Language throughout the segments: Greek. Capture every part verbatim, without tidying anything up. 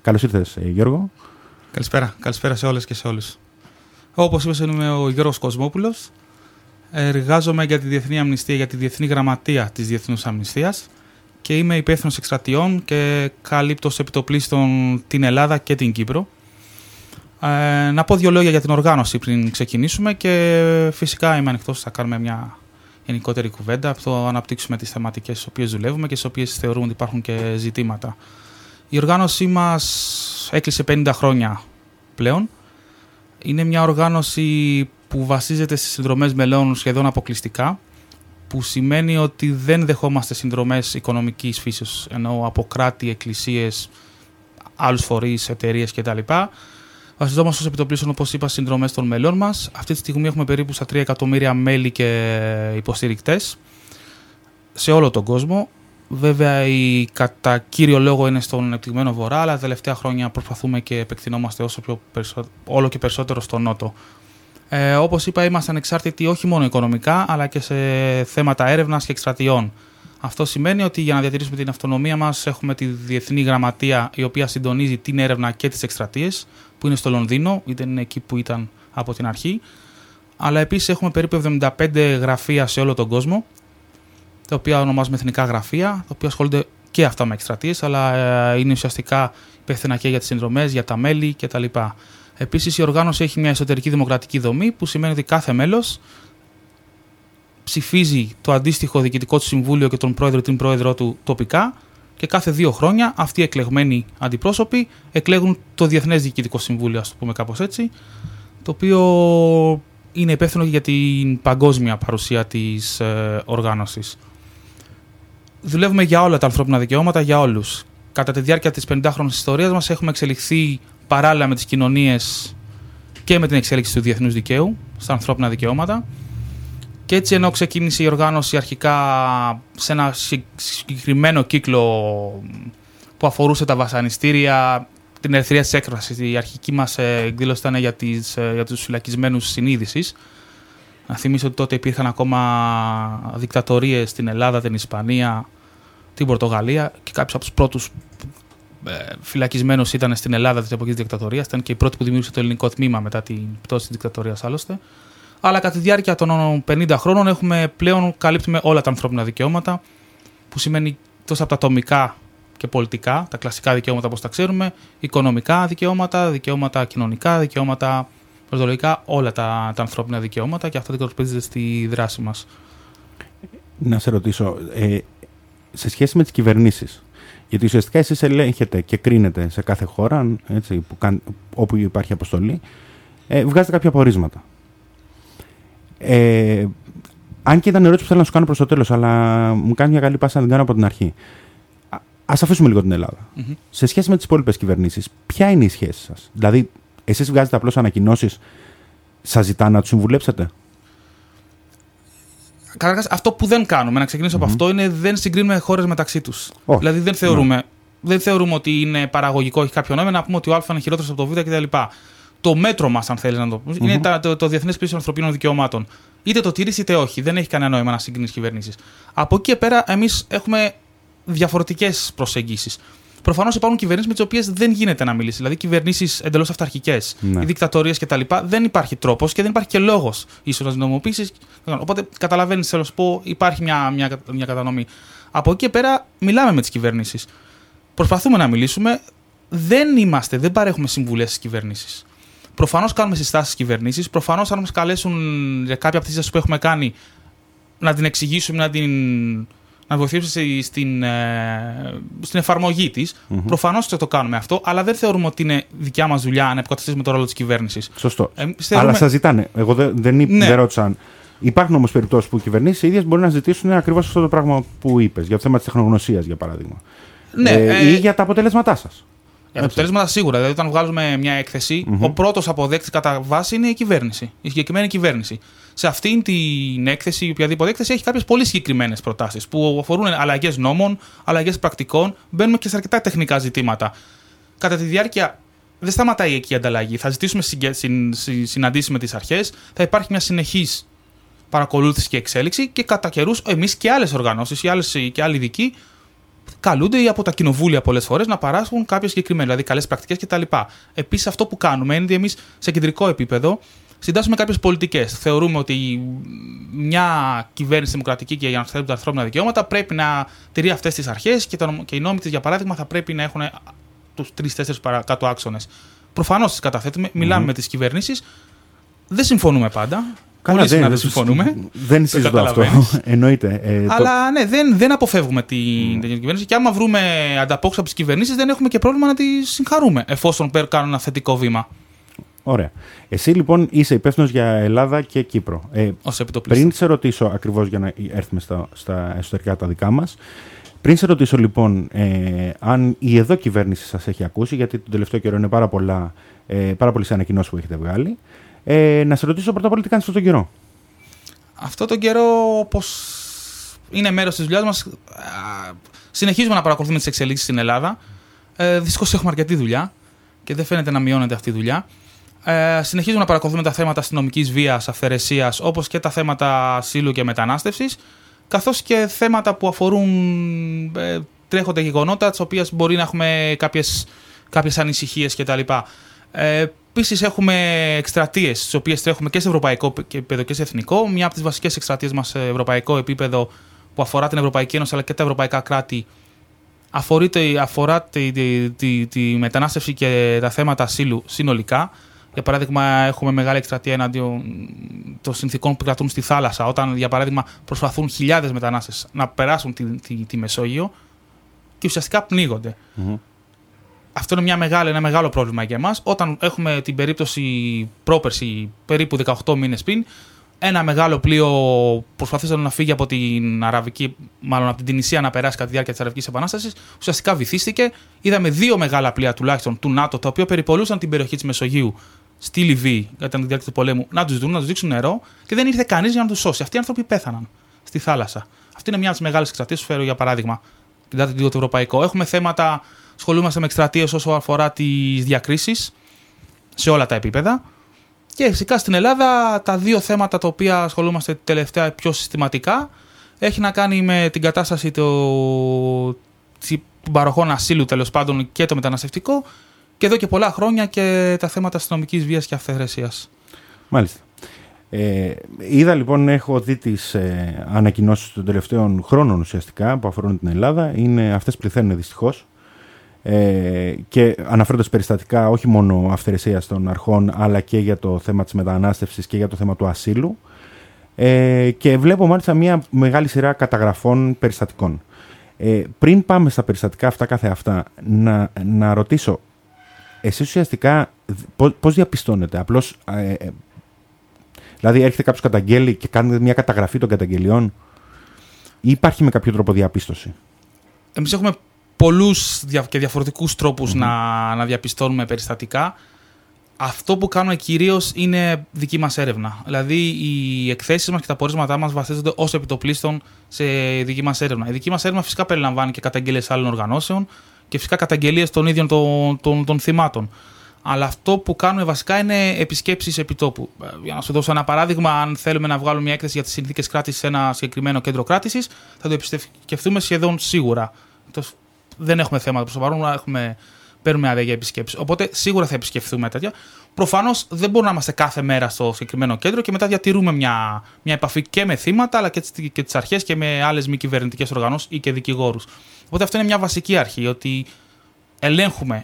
Καλώς ήρθες, Γιώργο. Καλησπέρα. Καλησπέρα σε όλες και σε όλους. Όπως είπες, είμαι ο Γιώργος Κοσμόπουλος. Εργάζομαι για τη Διεθνή Αμνηστία, για τη Διεθνή Γραμματεία της Διεθνούς Αμνηστίας και είμαι υπεύθυνος εκστρατιών και καλύπτω σε επιτοπλίστων την Ελλάδα και την Κύπρο. Ε, να πω δύο λόγια για την οργάνωση πριν ξεκινήσουμε και φυσικά είμαι ανοιχτός, θα κάνουμε μια γενικότερη κουβέντα, θα αναπτύξουμε τις θεματικές στις οποίες δουλεύουμε και στις οποίες θεωρούμε ότι υπάρχουν και ζητήματα. Η οργάνωσή μας έκλεισε πενήντα χρόνια πλέον. Είναι μια οργάνωση που βασίζεται στις συνδρομές μελών σχεδόν αποκλειστικά, που σημαίνει ότι δεν δεχόμαστε συνδρομές οικονομικής φύσεως, ενώ από κράτη, εκκλησίες, άλλους φορείς, εταιρείες κτλ. Βασιζόμαστε στους επιτοπλίστων, όπως είπα, συνδρομές των μελών μας. Αυτή τη στιγμή έχουμε περίπου στα τρία εκατομμύρια μέλη και υποστηρικτές σε όλο τον κόσμο. Βέβαια, η κατά κύριο λόγο είναι στον ανεπτυγμένο βορρά, αλλά τα τελευταία χρόνια προσπαθούμε και επεκτηνόμαστε όσο πιο περισσότερο, όλο και περισσότερο στο νότο. Ε, όπως είπα, είμαστε ανεξάρτητοι όχι μόνο οικονομικά, αλλά και σε θέματα έρευνας και εκστρατιών. Αυτό σημαίνει ότι για να διατηρήσουμε την αυτονομία μας έχουμε τη Διεθνή Γραμματεία, η οποία συντονίζει την έρευνα και τις εκστρατείες, που είναι στο Λονδίνο, είτε είναι εκεί που ήταν από την αρχή. Αλλά επίσης έχουμε περίπου εβδομήντα πέντε γραφεία σε όλο τον κόσμο, τα οποία ονομάζουμε εθνικά γραφεία, τα οποία ασχολούνται και αυτά με εκστρατείες, αλλά είναι ουσιαστικά υπεύθυνα και για τις συνδρομές, για τα μέλη κτλ. Επίσης, η οργάνωση έχει μια εσωτερική δημοκρατική δομή, που σημαίνει ότι κάθε μέλος ψηφίζει το αντίστοιχο διοικητικό του συμβούλιο και τον πρόεδρο ή την πρόεδρό του τοπικά και κάθε δύο χρόνια αυτοί οι εκλεγμένοι αντιπρόσωποι εκλέγουν το Διεθνές Διοικητικό Συμβούλιο, ας το πούμε κάπως έτσι, το οποίο είναι υπεύθυνο για την παγκόσμια παρουσία της ε, οργάνωσης. Δουλεύουμε για όλα τα ανθρώπινα δικαιώματα, για όλους. Κατά τη διάρκεια της πενηντάχρονης ιστορίας μας έχουμε εξελιχθεί παράλληλα με τις κοινωνίες και με την εξέλιξη του διεθνούς δικαίου στα ανθρώπινα δικαιώματα. Και έτσι, ενώ ξεκίνησε η οργάνωση αρχικά σε ένα συγκεκριμένο κύκλο που αφορούσε τα βασανιστήρια, την ελευθερία της έκφρασης, η αρχική μας εκδήλωση ήταν για, τις, για τους φυλακισμένους συνείδησης. Να θυμίσω ότι τότε υπήρχαν ακόμα δικτατορίες στην Ελλάδα, την Ισπανία, την Πορτογαλία και κάποιους από τους πρώτους ε, φυλακισμένους ήταν στην Ελλάδα της εποχής της δικτατορίας. Ήταν και η πρώτη που δημιούργησε το ελληνικό τμήμα μετά την πτώση της δικτατορίας άλλωστε. Αλλά κατά τη διάρκεια των πενήντα χρόνων έχουμε πλέον καλύπτουμε όλα τα ανθρώπινα δικαιώματα, που σημαίνει τόσο από τα ατομικά και πολιτικά, τα κλασικά δικαιώματα όπως τα ξέρουμε, οικονομικά δικαιώματα, δικαιώματα κοινωνικά, δικαιώματα προσδολογικά, όλα τα, τα ανθρώπινα δικαιώματα, και αυτό αντικατοπτρίζεται στη δράση μας. Να σε ρωτήσω, ε, σε σχέση με τις κυβερνήσεις, γιατί ουσιαστικά εσείς ελέγχετε και κρίνετε σε κάθε χώρα, έτσι, που κάν, όπου υπάρχει αποστολή, ε, βγάζετε κάποια απορίσματα. Ε, αν και ήταν ερώτηση που θέλω να σου κάνω προς το τέλος, αλλά μου κάνει μια καλή πάσα να την κάνω από την αρχή. Ας αφήσουμε λίγο την Ελλάδα. Mm-hmm. Σε σχέση με τις υπόλοιπες κυβερνήσεις, ποια είναι η σχέση σας? Δηλαδή, εσείς βγάζετε απλώς ανακοινώσεις, σας ζητάνε να τους συμβουλέψετε? Καταρχάς, αυτό που δεν κάνουμε, να ξεκινήσω mm-hmm. από αυτό, είναι δεν συγκρίνουμε χώρες μεταξύ τους. Oh. Δηλαδή, δεν θεωρούμε, no. δεν θεωρούμε ότι είναι παραγωγικό, έχει κάποιο νόημα να πούμε ότι ο Α είναι χειρότερος από το Β κτλ. Το μέτρο μας, αν θέλεις να το πούμε, mm-hmm. είναι το, το, το Διεθνές Πλαίσιο Ανθρωπίνων Δικαιωμάτων. Είτε το τηρείς είτε όχι. Δεν έχει κανένα νόημα να συγκρίνεις κυβερνήσεις. Από εκεί και πέρα, εμείς έχουμε διαφορετικές προσεγγίσεις. Προφανώς υπάρχουν κυβερνήσεις με τις οποίες δεν γίνεται να μιλήσει. Δηλαδή, κυβερνήσεις εντελώς αυταρχικές, ναι. οι δικτατορίες κτλ. Δεν υπάρχει τρόπος και δεν υπάρχει και λόγος ίσως να τις νομιμοποιήσεις. Οπότε, καταλαβαίνεις, θέλω να σου πω, υπάρχει μια, μια, μια κατανομή. Από εκεί και πέρα, μιλάμε με τις κυβερνήσεις. Προσπαθούμε να μιλήσουμε. Δεν είμαστε, δεν παρέχουμε συμβουλές στις κυβερνήσεις. Προφανώς κάνουμε συστάσεις στις κυβερνήσεις. Προφανώς, αν μας καλέσουν για κάποια από τις συστάσεις που έχουμε κάνει, να την εξηγήσουμε, να την. να βοηθήσουμε στην, στην εφαρμογή της. Mm-hmm. Προφανώς θα το κάνουμε αυτό, αλλά δεν θεωρούμε ότι είναι δικιά μας δουλειά να επικαταστήσουμε το ρόλο της κυβέρνησης. Σωστό. Ε, θεωρούμε... Αλλά σας ζητάνε. Εγώ δεν, δεν, ναι. δεν ρώτησα. Υπάρχουν όμως περιπτώσεις που οι κυβερνήσεις οι ίδιες μπορεί να ζητήσουν ακριβώς αυτό το πράγμα που είπες, για το θέμα της τεχνογνωσίας, για παράδειγμα. Ναι, ε, ε, ή για τα αποτελέσματά σας. Για τα αποτελέσματα σίγουρα. Δηλαδή, όταν βγάζουμε μια έκθεση, mm-hmm. ο πρώτος αποδέκτης κατά βάση είναι η κυβέρνηση. Η συγκεκριμένη κυβέρνηση. Σε αυτήν την έκθεση, η οποιαδήποτε έκθεση έχει κάποιες πολύ συγκεκριμένες προτάσεις που αφορούν αλλαγές νόμων, αλλαγές πρακτικών, μπαίνουμε και σε αρκετά τεχνικά ζητήματα. Κατά τη διάρκεια, δεν σταματάει εκεί η ανταλλαγή. Θα ζητήσουμε συναντήσεις με τις αρχές, θα υπάρχει μια συνεχής παρακολούθηση και εξέλιξη και κατά καιρούς εμείς και άλλες οργανώσεις ή και άλλοι ειδικοί καλούνται από τα κοινοβούλια πολλές φορές να παράσχουν κάποια συγκεκριμένα, δηλαδή καλές πρακτικές κτλ. Επίσης, αυτό που κάνουμε είναι ότι εμείς σε κεντρικό επίπεδο συντάσσουμε κάποιες πολιτικές. Θεωρούμε ότι μια κυβέρνηση δημοκρατική και για να θέτουν τα ανθρώπινα δικαιώματα πρέπει να τηρεί αυτές τις αρχές και, και οι νόμοι της, για παράδειγμα, θα πρέπει να έχουν τους τρεις-τέσσερις κάτω άξονες. Προφανώς τις καταθέτουμε, μιλάμε mm-hmm. με τις κυβερνήσεις, δεν συμφωνούμε πάντα. Καλά, πολύ συχνά δεν, δεν συμφωνούμε. Δεν συζητώ αυτό. Εννοείται. Ε, Αλλά το... ναι, δεν, δεν αποφεύγουμε την mm. κυβέρνηση. Και άμα βρούμε ανταπόκριση από τις κυβερνήσεις, δεν έχουμε και πρόβλημα να τις συγχαρούμε, εφόσον κάνουν ένα θετικό βήμα. Ωραία. Εσύ λοιπόν είσαι υπεύθυνος για Ελλάδα και Κύπρο. Ε, Ως επιτοπλίστων. Πριν σε ρωτήσω, ακριβώς για να έρθουμε στα, στα εσωτερικά τα δικά μας, πριν σε ρωτήσω λοιπόν ε, αν η εδώ κυβέρνηση σας έχει ακούσει, γιατί τον τελευταίο καιρό είναι πάρα, πολλά, ε, πάρα πολλές ανακοινώσεις που έχετε βγάλει, ε, να σε ρωτήσω πρώτα απ' όλα τι κάνεις αυτόν τον καιρό. Αυτό τον καιρό, όπως είναι μέρος της δουλειάς μας, συνεχίζουμε να παρακολουθούμε τις εξελίξεις στην Ελλάδα. Ε, δυστυχώς έχουμε αρκετή δουλειά και δεν φαίνεται να μειώνεται αυτή η δουλειά. Ε, συνεχίζουμε να παρακολουθούμε τα θέματα αστυνομικής βίας, αυθαιρεσίας, όπως και τα θέματα ασύλου και μετανάστευσης, καθώς και θέματα που αφορούν ε, τρέχοντα γεγονότα, τις οποίες μπορεί να έχουμε κάποιες, κάποιες ανησυχίες κτλ. Ε, Επίσης, έχουμε εκστρατείες, τις οποίες τρέχουμε και σε ευρωπαϊκό επίπεδο και σε εθνικό. Μια από τις βασικές εκστρατείες μας σε ευρωπαϊκό επίπεδο, που αφορά την Ευρωπαϊκή Ένωση αλλά και τα ευρωπαϊκά κράτη, αφορά τη, τη, τη, τη μετανάστευση και τα θέματα ασύλου συνολικά. Για παράδειγμα, έχουμε μεγάλη εκστρατεία εναντίον των συνθηκών που κρατούν στη θάλασσα, όταν, για παράδειγμα, προσπαθούν χιλιάδες μετανάστες να περάσουν τη, τη, τη Μεσόγειο και ουσιαστικά πνίγονται. Mm-hmm. Αυτό είναι μια μεγάλη, ένα μεγάλο πρόβλημα για εμάς. Όταν έχουμε την περίπτωση πρόπερση, περίπου δεκαοκτώ μήνες πριν, ένα μεγάλο πλοίο προσπαθούσε να φύγει από την Αραβική, μάλλον από την Τινησία, να περάσει κατά τη διάρκεια της Αραβικής Επανάστασης. Ουσιαστικά βυθίστηκε. Είδαμε δύο μεγάλα πλοία τουλάχιστον του ΝΑΤΟ, τα οποία περιπολούσαν την περιοχή της Μεσογείου στη Λιβύη κατά τη διάρκεια του πολέμου, να τους δουν, να τους δείξουν νερό και δεν ήρθε κανείς για να τους σώσει. Αυτοί οι άνθρωποι πέθαναν στη θάλασσα. Αυτή είναι μια από τις μεγάλες εκστρατείες που φέρω για παράδειγμα. Κοιτάτε λίγο το ευρωπαϊκό. Έχουμε θέματα, ασχολούμαστε με εκστρατείες όσο αφορά τις διακρίσεις σε όλα τα επίπεδα. Και φυσικά στην Ελλάδα τα δύο θέματα τα οποία ασχολούμαστε τελευταία πιο συστηματικά έχει να κάνει με την κατάσταση των παροχών ασύλου, τέλος πάντων, και το μεταναστευτικό, και εδώ και πολλά χρόνια και τα θέματα αστυνομικής βίας και αυθαιρεσίας. Μάλιστα. Ε, είδα λοιπόν, έχω δει τις ε, ανακοινώσεις των τελευταίων χρόνων ουσιαστικά που αφορούν την Ελλάδα. Είναι αυτές που πληθαίνουν δυστυχώς. Ε, και αναφέροντας περιστατικά όχι μόνο αυθαιρεσίας των αρχών, αλλά και για το θέμα της μετανάστευσης και για το θέμα του ασύλου. Ε, και βλέπω μάλιστα μια μεγάλη σειρά καταγραφών περιστατικών. Ε, πριν πάμε στα περιστατικά αυτά καθεαυτά, να, να ρωτήσω, εσείς ουσιαστικά πώς, πώς διαπιστώνετε, απλώς ε, ε, δηλαδή έρχεται κάποιος καταγγέλει και κάνετε μια καταγραφή των καταγγελιών, ή υπάρχει με κάποιο τρόπο διαπίστωση? Εμείς έχουμε πολλούς και διαφορετικούς τρόπους mm-hmm. να, να διαπιστώνουμε περιστατικά. Αυτό που κάνουμε κυρίως είναι δική μας έρευνα. Δηλαδή, οι εκθέσεις μας και τα πορίσματά μας βασίζονται ως επιτοπλίστων σε δική μας έρευνα. Η δική μας έρευνα φυσικά περιλαμβάνει και καταγγελίες άλλων οργανώσεων και φυσικά καταγγελίες των ίδιων των, των, των θυμάτων. Αλλά αυτό που κάνουμε βασικά είναι επισκέψεις επιτόπου. Για να σου δώσω ένα παράδειγμα, αν θέλουμε να βγάλουμε μια έκθεση για τις συνθήκες κράτησης σε ένα συγκεκριμένο κέντρο κράτησης, θα το επισκεφθούμε σχεδόν σίγουρα. Δεν έχουμε θέματα προς το παρόν, έχουμε, παίρνουμε άδεια για επισκέψεις. Οπότε σίγουρα θα επισκεφθούμε τέτοια. Προφανώς δεν μπορούμε να είμαστε κάθε μέρα στο συγκεκριμένο κέντρο και μετά διατηρούμε μια, μια επαφή και με θύματα, αλλά και, και τις αρχές και με άλλες μη κυβερνητικές οργανώσεις ή και δικηγόρους. Οπότε αυτό είναι μια βασική αρχή, ότι ελέγχουμε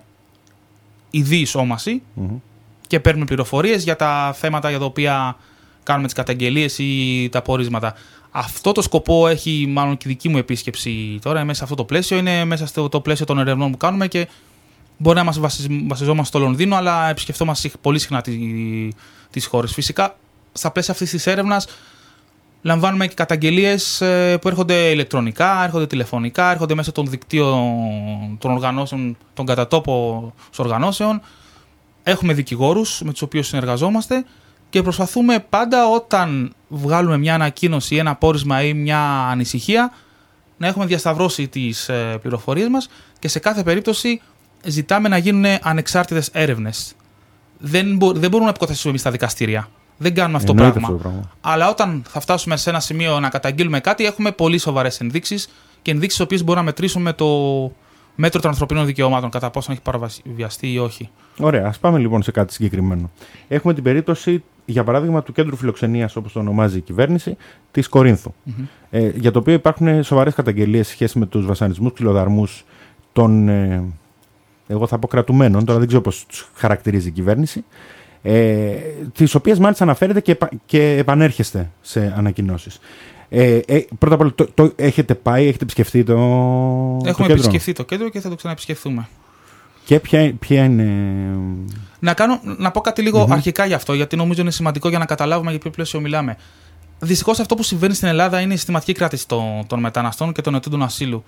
ειδή σώμαση mm-hmm. και παίρνουμε πληροφορίες για τα θέματα για τα οποία κάνουμε τις καταγγελίες ή τα πορίσματα. Αυτό το σκοπό έχει μάλλον και η δική μου επίσκεψη τώρα, μέσα σε αυτό το πλαίσιο. Είναι μέσα στο το πλαίσιο των ερευνών που κάνουμε και μπορεί να μας βασιζόμαστε στο Λονδίνο, αλλά επισκεφτόμαστε πολύ συχνά τις χώρες. Φυσικά, στα πλαίσια αυτής της έρευνας, λαμβάνουμε και καταγγελίες που έρχονται ηλεκτρονικά, έρχονται τηλεφωνικά, έρχονται μέσα των δικτύων των οργανώσεων, των κατατόπων οργανώσεων. Έχουμε δικηγόρους με τους οποίους συνεργαζόμαστε. Και προσπαθούμε πάντα όταν βγάλουμε μια ανακοίνωση, ένα πόρισμα ή μια ανησυχία να έχουμε διασταυρώσει τις ε, πληροφορίες μας και σε κάθε περίπτωση ζητάμε να γίνουν ανεξάρτητες έρευνες. Δεν, μπο, δεν μπορούμε να επικοινωνήσουμε εμείς στα δικαστήρια. Δεν κάνουμε αυτό το πράγμα. πράγμα. Αλλά όταν θα φτάσουμε σε ένα σημείο να καταγγείλουμε κάτι, έχουμε πολύ σοβαρές ενδείξεις και ενδείξεις τις οποίες μπορούμε να μετρήσουμε το μέτρο των ανθρωπίνων δικαιωμάτων, κατά πόσο έχει παραβιαστεί ή όχι. Ωραία, ας πάμε λοιπόν σε κάτι συγκεκριμένο. Έχουμε την περίπτωση, για παράδειγμα, του κέντρου φιλοξενίας, όπως το ονομάζει η κυβέρνηση, της Κορίνθου. Mm-hmm. Ε, για το οποίο υπάρχουν σοβαρές καταγγελίες σε σχέση με τους βασανισμούς, ξυλοδαρμούς των, ε, εγώ θα πω κρατουμένων, τώρα δεν ξέρω πώς τους χαρακτηρίζει η κυβέρνηση, ε, τις οποίες μάλιστα αναφέρεται και, και επανέρχεστε σε ανακοινώσεις. Ε, ε, πρώτα απ' όλα, το, το, έχετε πάει, έχετε επισκεφτεί το, Έχουμε το κέντρο. επισκεφτεί το κέντρο και θα το ξαναεπισκεφθούμε. Και ποια, ποια είναι. Να, κάνω, να πω κάτι λίγο mm-hmm. αρχικά γι' αυτό, γιατί νομίζω είναι σημαντικό για να καταλάβουμε για ποιο πλαίσιο μιλάμε. Δυστυχώς αυτό που συμβαίνει στην Ελλάδα είναι η συστηματική κράτηση των, των μεταναστών και των αιτούντων ασύλου.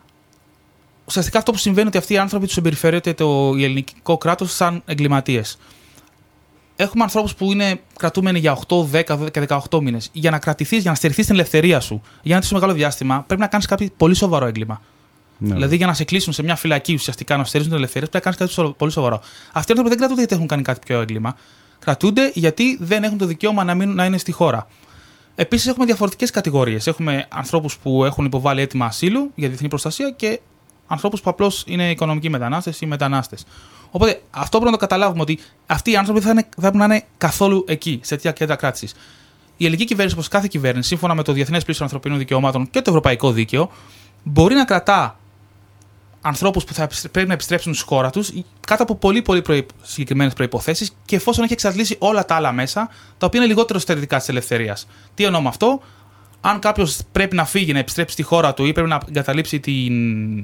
Ουσιαστικά αυτό που συμβαίνει είναι ότι αυτοί οι άνθρωποι τους συμπεριφέρεται το ελληνικό κράτος σαν εγκληματίες. Έχουμε ανθρώπους που είναι κρατούμενοι για οκτώ, δέκα, δώδεκα, δεκαοκτώ μήνες. Για να κρατηθείς, για να στηριχθείς στην ελευθερία σου, για ένα τόσο μεγάλο διάστημα, πρέπει να κάνεις κάποιο πολύ σοβαρό έγκλημα. Ναι. Δηλαδή, για να σε κλείσουν σε μια φυλακή, ουσιαστικά να στερήσουν την ελευθερία, πρέπει να κάνεις κάτι πολύ σοβαρό. Αυτοί οι άνθρωποι δεν κρατούνται γιατί έχουν κάνει κάτι πιο έγκλημα. Κρατούνται γιατί δεν έχουν το δικαίωμα να, μείνουν, να είναι στη χώρα. Επίσης, έχουμε διαφορετικές κατηγορίες. Έχουμε ανθρώπους που έχουν υποβάλει αίτημα ασύλου για διεθνή προστασία και ανθρώπους που απλώς είναι οικονομικοί μετανάστες ή μετανάστες. Οπότε, αυτό πρέπει να το καταλάβουμε ότι αυτοί οι άνθρωποι θα, είναι, θα πρέπει να είναι καθόλου εκεί, σε τέτοια κέντρα κράτησης. Η ελληνική κυβέρνηση, όπως κάθε κυβέρνηση, σύμφωνα με το Διεθνές Πλαίσιο Ανθρωπίνων Δικαιωμάτων και το Ευρωπαϊκό Δίκαιο, μπορεί να κρατά ανθρώπους που θα πρέπει να επιστρέψουν στη χώρα τους κάτω από πολύ, πολύ προϋ... συγκεκριμένες προϋποθέσεις και εφόσον έχει εξαντλήσει όλα τα άλλα μέσα, τα οποία είναι λιγότερο στερετικά της ελευθερίας. Τι εννοώ με αυτό? Αν κάποιος πρέπει να φύγει, να επιστρέψει στη χώρα του ή πρέπει να εγκαταλείψει την,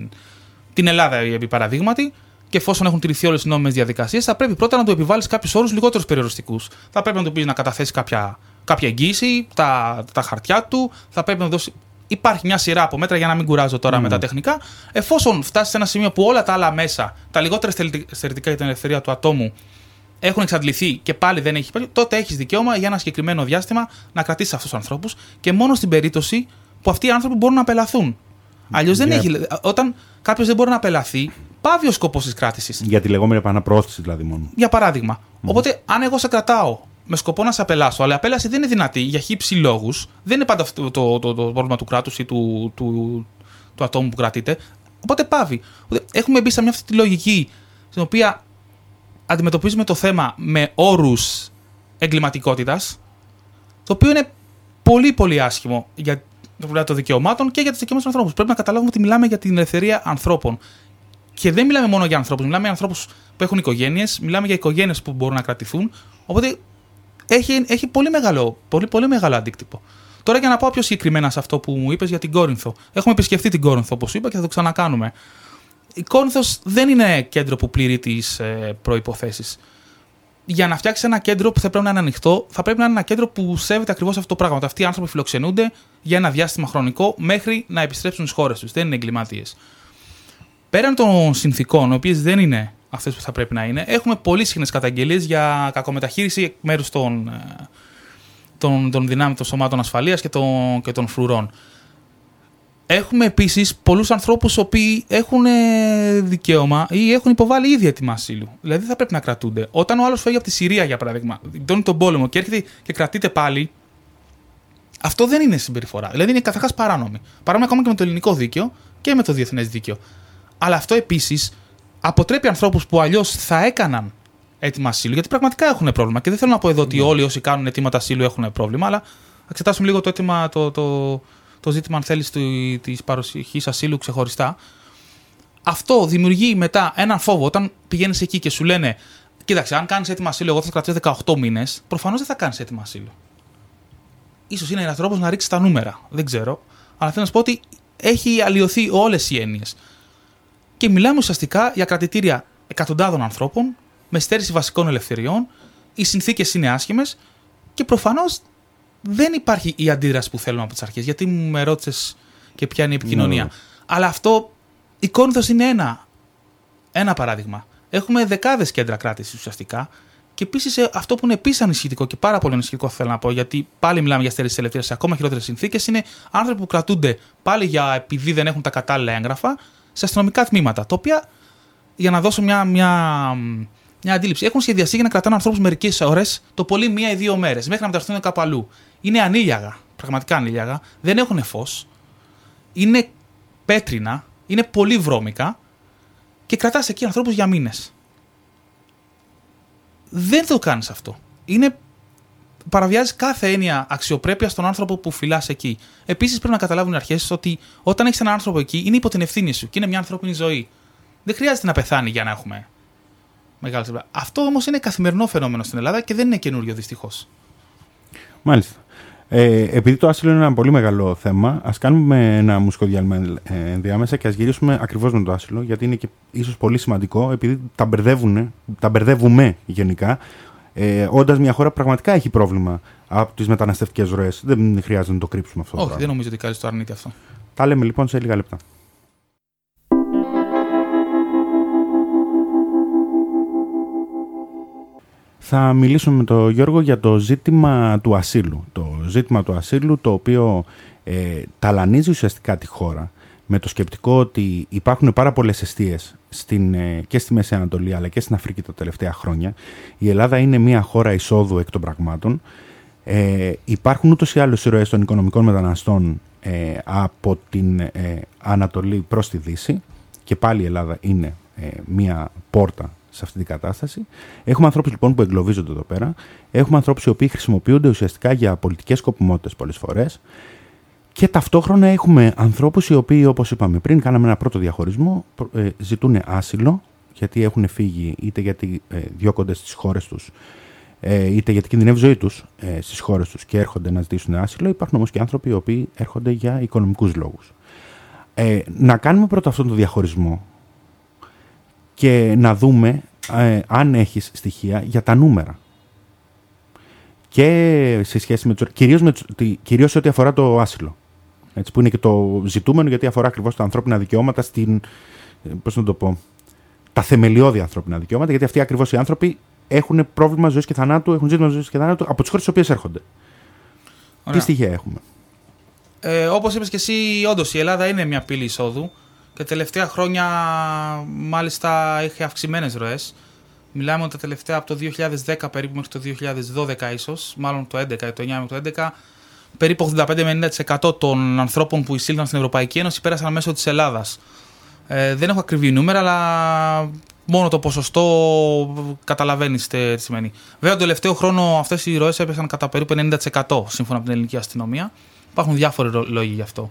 την Ελλάδα, επί παραδείγματι, και εφόσον έχουν τηρηθεί όλες οι νόμιμες διαδικασίες, θα πρέπει πρώτα να του επιβάλλεις κάποιους όρους λιγότερους περιοριστικούς. Θα πρέπει να του πεις να καταθέσει κάποια, κάποια εγγύηση, τα, τα χαρτιά του, θα πρέπει να δώσει. Υπάρχει μια σειρά από μέτρα για να μην κουράζω τώρα mm. με τα τεχνικά. Εφόσον φτάσει σε ένα σημείο που όλα τα άλλα μέσα, τα λιγότερα στερετικά για την ελευθερία του ατόμου, έχουν εξαντληθεί και πάλι δεν έχει υπάρχει, τότε έχεις δικαίωμα για ένα συγκεκριμένο διάστημα να κρατήσεις αυτούς τους ανθρώπους και μόνο στην περίπτωση που αυτοί οι άνθρωποι μπορούν να απελαθούν. Αλλιώς yeah. δεν έχει. Όταν κάποιος δεν μπορεί να απελαθεί, πάβει ο σκοπός της κράτησης. Για τη λεγόμενη επαναπροώθηση δηλαδή μόνο. Για παράδειγμα. Mm. Οπότε, αν εγώ σε κρατάω με σκοπό να σε απελάσω, αλλά η απέλαση δεν είναι δυνατή για χύψη λόγους, δεν είναι πάντα αυτό το, το, το, το πρόβλημα του κράτους ή του, του, του ατόμου που κρατείται. Οπότε πάβει. Έχουμε μπει σε μια αυτή τη λογική στην οποία αντιμετωπίζουμε το θέμα με όρους εγκληματικότητας, το οποίο είναι πολύ πολύ άσχημο για το πρόβλημα των δικαιωμάτων και για τις δικαιώματα των ανθρώπων. Πρέπει να καταλάβουμε ότι μιλάμε για την ελευθερία ανθρώπων. Και δεν μιλάμε μόνο για ανθρώπους, μιλάμε για ανθρώπους που έχουν οικογένειες, μιλάμε για οικογένειες που μπορούν να κρατηθούν. Οπότε έχει, έχει πολύ, μεγάλο, πολύ, πολύ μεγάλο αντίκτυπο. Τώρα για να πάω πιο συγκεκριμένα σε αυτό που μου είπες για την Κόρινθο. Έχουμε επισκεφτεί την Κόρινθο, όπως είπα, και θα το ξανακάνουμε. Η Κόρινθος δεν είναι κέντρο που πληρεί τις ε, προϋποθέσεις. Για να φτιάξει ένα κέντρο που θα πρέπει να είναι ανοιχτό, θα πρέπει να είναι ένα κέντρο που σέβεται ακριβώς αυτό το πράγμα. Ότι αυτοί οι άνθρωποι φιλοξενούνται για ένα διάστημα χρονικό μέχρι να επιστρέψουν στις χώρες τους. Δεν είναι εγκληματίες. Πέραν των συνθήκων, οι οποίες δεν είναι αυτές που θα πρέπει να είναι, έχουμε πολύ συχνές καταγγελίες για κακομεταχείριση εκ μέρους των, των, των δυνάμεων των σωμάτων ασφαλείας και των, και των φρουρών. Έχουμε επίσης πολλούς ανθρώπους οι οποίοι έχουν δικαίωμα ή έχουν υποβάλει ήδη αίτημα ασύλου. Δηλαδή θα πρέπει να κρατούνται. Όταν ο άλλος φεύγει από τη Συρία, για παράδειγμα, δίνει τον πόλεμο και έρχεται και κρατείται πάλι, αυτό δεν είναι συμπεριφορά. Δηλαδή είναι καταρχάς παράνομη. Παράνομη ακόμα και με το ελληνικό δίκαιο και με το διεθνές δίκαιο. Αλλά αυτό επίσης αποτρέπει ανθρώπους που αλλιώς θα έκαναν αίτημα ασύλου, γιατί πραγματικά έχουν πρόβλημα. Και δεν θέλω να πω εδώ ότι όλοι όσοι κάνουν αιτήματα ασύλου έχουν πρόβλημα, αλλά εξετάσουμε λίγο το, αίτημα, το, το, το ζήτημα, αν θέλεις, της παροχής ασύλου ξεχωριστά. Αυτό δημιουργεί μετά έναν φόβο όταν πηγαίνεις εκεί και σου λένε: κοίταξε, αν κάνεις αίτημα ασύλου, εγώ θα κρατήσω δεκαοκτώ μήνες, προφανώς δεν θα κάνεις αίτημα ασύλου. Ίσως είναι ένας τρόπος να ρίξεις τα νούμερα, δεν ξέρω. Αλλά θέλω να σου πω ότι έχει αλλοιωθεί όλες οι έννοιες. Και μιλάμε ουσιαστικά για κρατητήρια εκατοντάδων ανθρώπων, με στέρηση βασικών ελευθεριών, οι συνθήκες είναι άσχημες και προφανώς δεν υπάρχει η αντίδραση που θέλουμε από τις αρχές. Γιατί μου με ρώτησες και ποια είναι η επικοινωνία. No. Αλλά αυτό, η Κόρινθος είναι ένα, ένα παράδειγμα. Έχουμε δεκάδες κέντρα κράτησης ουσιαστικά. Και επίσης αυτό που είναι επίσης ανησυχητικό και πάρα πολύ ανησυχητικό, θέλω να πω, γιατί πάλι μιλάμε για στέρηση ελευθερίας σε ακόμα χειρότερες συνθήκες, είναι άνθρωποι που κρατούνται πάλι για επειδή δεν έχουν τα κατάλληλα έγγραφα σε αστυνομικά τμήματα. Τα οποία, για να δώσω μια, μια, μια αντίληψη, έχουν σχεδιαστεί για να κρατάνε ανθρώπους μερικές ώρες, το πολύ μία ή δύο μέρες, μέχρι να μεταφερθούν κάπου αλλού. Είναι ανήλιαγα, πραγματικά ανήλιαγα, δεν έχουν φως, είναι πέτρινα, είναι πολύ βρώμικα και κρατάς εκεί ανθρώπους για μήνες. Δεν το κάνεις αυτό. Είναι... Παραβιάζεις κάθε έννοια αξιοπρέπεια στον άνθρωπο που φυλάς εκεί. Επίσης, πρέπει να καταλάβουν οι αρχές ότι όταν έχεις έναν άνθρωπο εκεί, είναι υπό την ευθύνη σου και είναι μια ανθρώπινη ζωή. Δεν χρειάζεται να πεθάνει για να έχουμε μεγάλη τρύπα. Αυτό όμως είναι καθημερινό φαινόμενο στην Ελλάδα και δεν είναι καινούριο δυστυχώς. Μάλιστα. Ε, επειδή το άσυλο είναι ένα πολύ μεγάλο θέμα, ας κάνουμε ένα μουσικό διάλειμμα ε, ενδιάμεσα και ας γυρίσουμε ακριβώς με το άσυλο, γιατί είναι και ίσως πολύ σημαντικό, επειδή τα, μπερδεύουν, τα μπερδεύουμε γενικά. Ε, όντας μια χώρα πραγματικά έχει πρόβλημα από τις μεταναστευτικές ροές. Δεν χρειάζεται να το κρύψουμε αυτό. Όχι, δεν νομίζω ότι κάτι το αρνείται αυτό. Τα λέμε λοιπόν σε λίγα λεπτά. Θα μιλήσουμε με τον Γιώργο για το ζήτημα του ασύλου. Το ζήτημα του ασύλου, το οποίο ε, ταλανίζει ουσιαστικά τη χώρα, με το σκεπτικό ότι υπάρχουν πάρα πολλές εστίες στην, ε, και στη Μέση Ανατολή αλλά και στην Αφρική τα τελευταία χρόνια. Η Ελλάδα είναι μια χώρα εισόδου εκ των πραγμάτων. Ε, υπάρχουν ούτως ή άλλως οι ροές των οικονομικών μεταναστών ε, από την ε, Ανατολή προς τη Δύση, και πάλι η Ελλάδα είναι ε, μια πόρτα σε αυτή την κατάσταση. Έχουμε ανθρώπους λοιπόν που εγκλωβίζονται εδώ πέρα. Έχουμε ανθρώπους οι οποίοι χρησιμοποιούνται ουσιαστικά για πολιτικές σκοπιμότητες πολλές φορές. Και ταυτόχρονα έχουμε ανθρώπους οι οποίοι, όπως είπαμε πριν, κάναμε ένα πρώτο διαχωρισμό, ε, ζητούν άσυλο, γιατί έχουν φύγει είτε γιατί ε, διώκονται στις χώρες τους, ε, είτε γιατί κινδυνεύει η ζωή τους ε, στις χώρες τους και έρχονται να ζητήσουν άσυλο. Υπάρχουν όμως και άνθρωποι οι οποίοι έρχονται για οικονομικούς λόγους. Ε, να κάνουμε πρώτα αυτόν τον διαχωρισμό και να δούμε ε, αν έχεις στοιχεία για τα νούμερα. Και σε σχέση με τους, κυρίως, με, κυρίως ό,τι αφορά το άσυλο. Έτσι, που είναι και το ζητούμενο, γιατί αφορά ακριβώς τα ανθρώπινα δικαιώματα, στην, πώς να το πω, τα θεμελιώδη ανθρώπινα δικαιώματα, γιατί αυτοί ακριβώς οι άνθρωποι έχουν πρόβλημα ζωής και θανάτου, έχουν ζήτημα ζωής και θανάτου από τις χώρες στις οποίες έρχονται. Ωραία. Τι στοιχεία έχουμε? Ε, όπως είπες και εσύ, όντως η Ελλάδα είναι μια πύλη εισόδου και τα τελευταία χρόνια μάλιστα έχει αυξημένες ροές. Μιλάμε ότι τα τελευταία από το δύο χιλιάδες δέκα περίπου μέχρι το δύο χιλιάδες δώδεκα ίσως, μάλλον το έντεκα, το εννιά μέχρι το έντεκα, περίπου ογδόντα πέντε με ενενήντα τοις εκατό των ανθρώπων που εισήλθαν στην Ευρωπαϊκή Ένωση πέρασαν μέσω της Ελλάδας. Ε, δεν έχω ακριβή νούμερα, αλλά μόνο το ποσοστό καταλαβαίνεις τι σημαίνει. Βέβαια, τον τελευταίο χρόνο αυτές οι ροές έπεσαν κατά περίπου ενενήντα τοις εκατό σύμφωνα με την ελληνική αστυνομία. Υπάρχουν διάφοροι λόγοι γι' αυτό.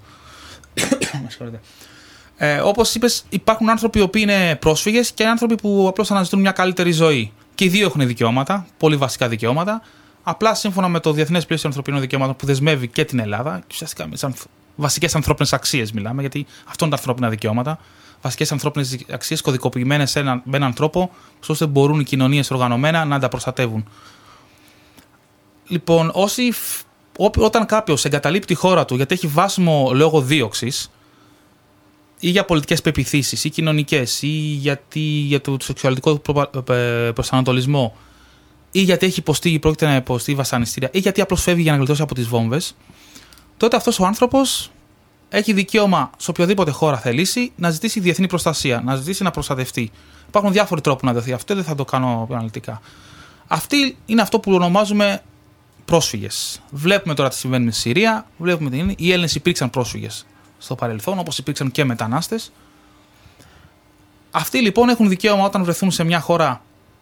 Ε, όπως είπες, υπάρχουν άνθρωποι οι οποίοι είναι πρόσφυγες και άνθρωποι που απλώς αναζητούν μια καλύτερη ζωή. Και οι δύο έχουν δικαιώματα, πολύ βασικά δικαιώματα. Απλά σύμφωνα με το Διεθνές Πλαίσιο Ανθρωπίνων Δικαιωμάτων που δεσμεύει και την Ελλάδα, και ουσιαστικά με βασικές ανθρώπινες αξίες μιλάμε, γιατί αυτό είναι τα ανθρώπινα δικαιώματα. Βασικές ανθρώπινες αξίες κωδικοποιημένες με έναν τρόπο, ώστε μπορούν οι κοινωνίες οργανωμένα να τα προστατεύουν. Λοιπόν, όσοι, ό, όταν κάποιος εγκαταλείπει τη χώρα του γιατί έχει βάσιμο λόγο δίωξης, ή για πολιτικές πεποιθήσεις ή κοινωνικές, ή γιατί, για το σεξουαλικό προσανατολισμό, ή γιατί έχει υποστεί ή πρόκειται να υποστεί βασανιστήρια, ή γιατί απλώς φεύγει για να γλιτώσει από τις βόμβες, τότε αυτός ο άνθρωπος έχει δικαίωμα σε οποιοδήποτε χώρα θελήσει να ζητήσει διεθνή προστασία, να ζητήσει να προστατευτεί. Υπάρχουν διάφοροι τρόποι να δοθεί αυτό, δεν θα το κάνω αναλυτικά. Αυτή είναι αυτό που ονομάζουμε πρόσφυγες. Βλέπουμε τώρα τι συμβαίνει με τη Συρία, βλέπουμε τι είναι. Οι Έλληνες υπήρξαν πρόσφυγες στο παρελθόν, όπως υπήρξαν και μετανάστες. Αυτοί λοιπόν έχουν δικαίωμα όταν βρεθούν σε μια χώρα,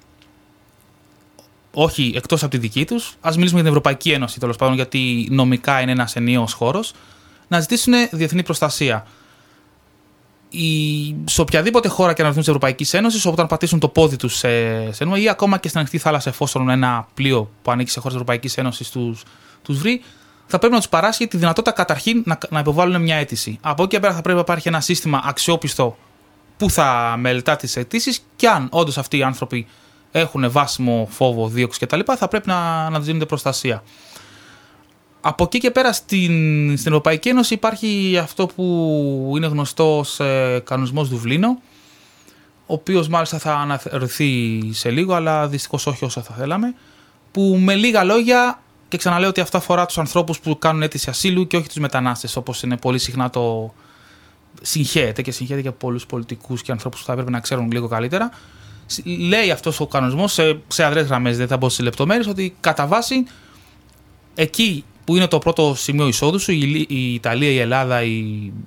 όχι εκτός από τη δική τους, ας μιλήσουμε για την Ευρωπαϊκή Ένωση τέλος πάντων, γιατί νομικά είναι ένας ενιαίος χώρος, να ζητήσουν διεθνή προστασία. Η... Σε οποιαδήποτε χώρα και να βρεθούν της Ευρωπαϊκής Ένωσης, όταν πατήσουν το πόδι τους σε, σε ή ακόμα και στην ανοιχτή θάλασσα, εφόσον ένα πλοίο που ανήκει σε χώρες της Ευρωπαϊκής Ένωσης τους, τους βρει, θα πρέπει να τους παράσχει τη δυνατότητα καταρχήν να, να υποβάλουν μια αίτηση. Από εκεί και πέρα θα πρέπει να υπάρχει ένα σύστημα αξιόπιστο που θα μελετά τις αιτήσεις, και αν όντως αυτοί οι άνθρωποι έχουν βάσιμο φόβο, δίωξη κτλ., θα πρέπει να, να τους δίνονται προστασία. Από εκεί και πέρα στην, στην Ευρωπαϊκή Ένωση υπάρχει αυτό που είναι γνωστό ως ε, κανονισμός Δουβλίνο, ο οποίος μάλιστα θα αναθεωρηθεί σε λίγο, αλλά δυστυχώς όχι όσο θα θέλαμε, που με λίγα λόγια, και ξαναλέω ότι αυτό αφορά τους ανθρώπους που κάνουν αίτηση ασύλου και όχι τους μετανάστες, όπως είναι πολύ συχνά το συγχαίρεται και συγχαίρεται για πολλούς πολιτικούς και ανθρώπους που θα έπρεπε να ξέρουν λίγο καλύτερα. Λέει αυτός ο κανονισμός σε, σε αδρές γραμμές, δεν θα μπω σε λεπτομέρειες, ότι κατά βάση εκεί που είναι το πρώτο σημείο εισόδου σου, η, η Ιταλία, η Ελλάδα, η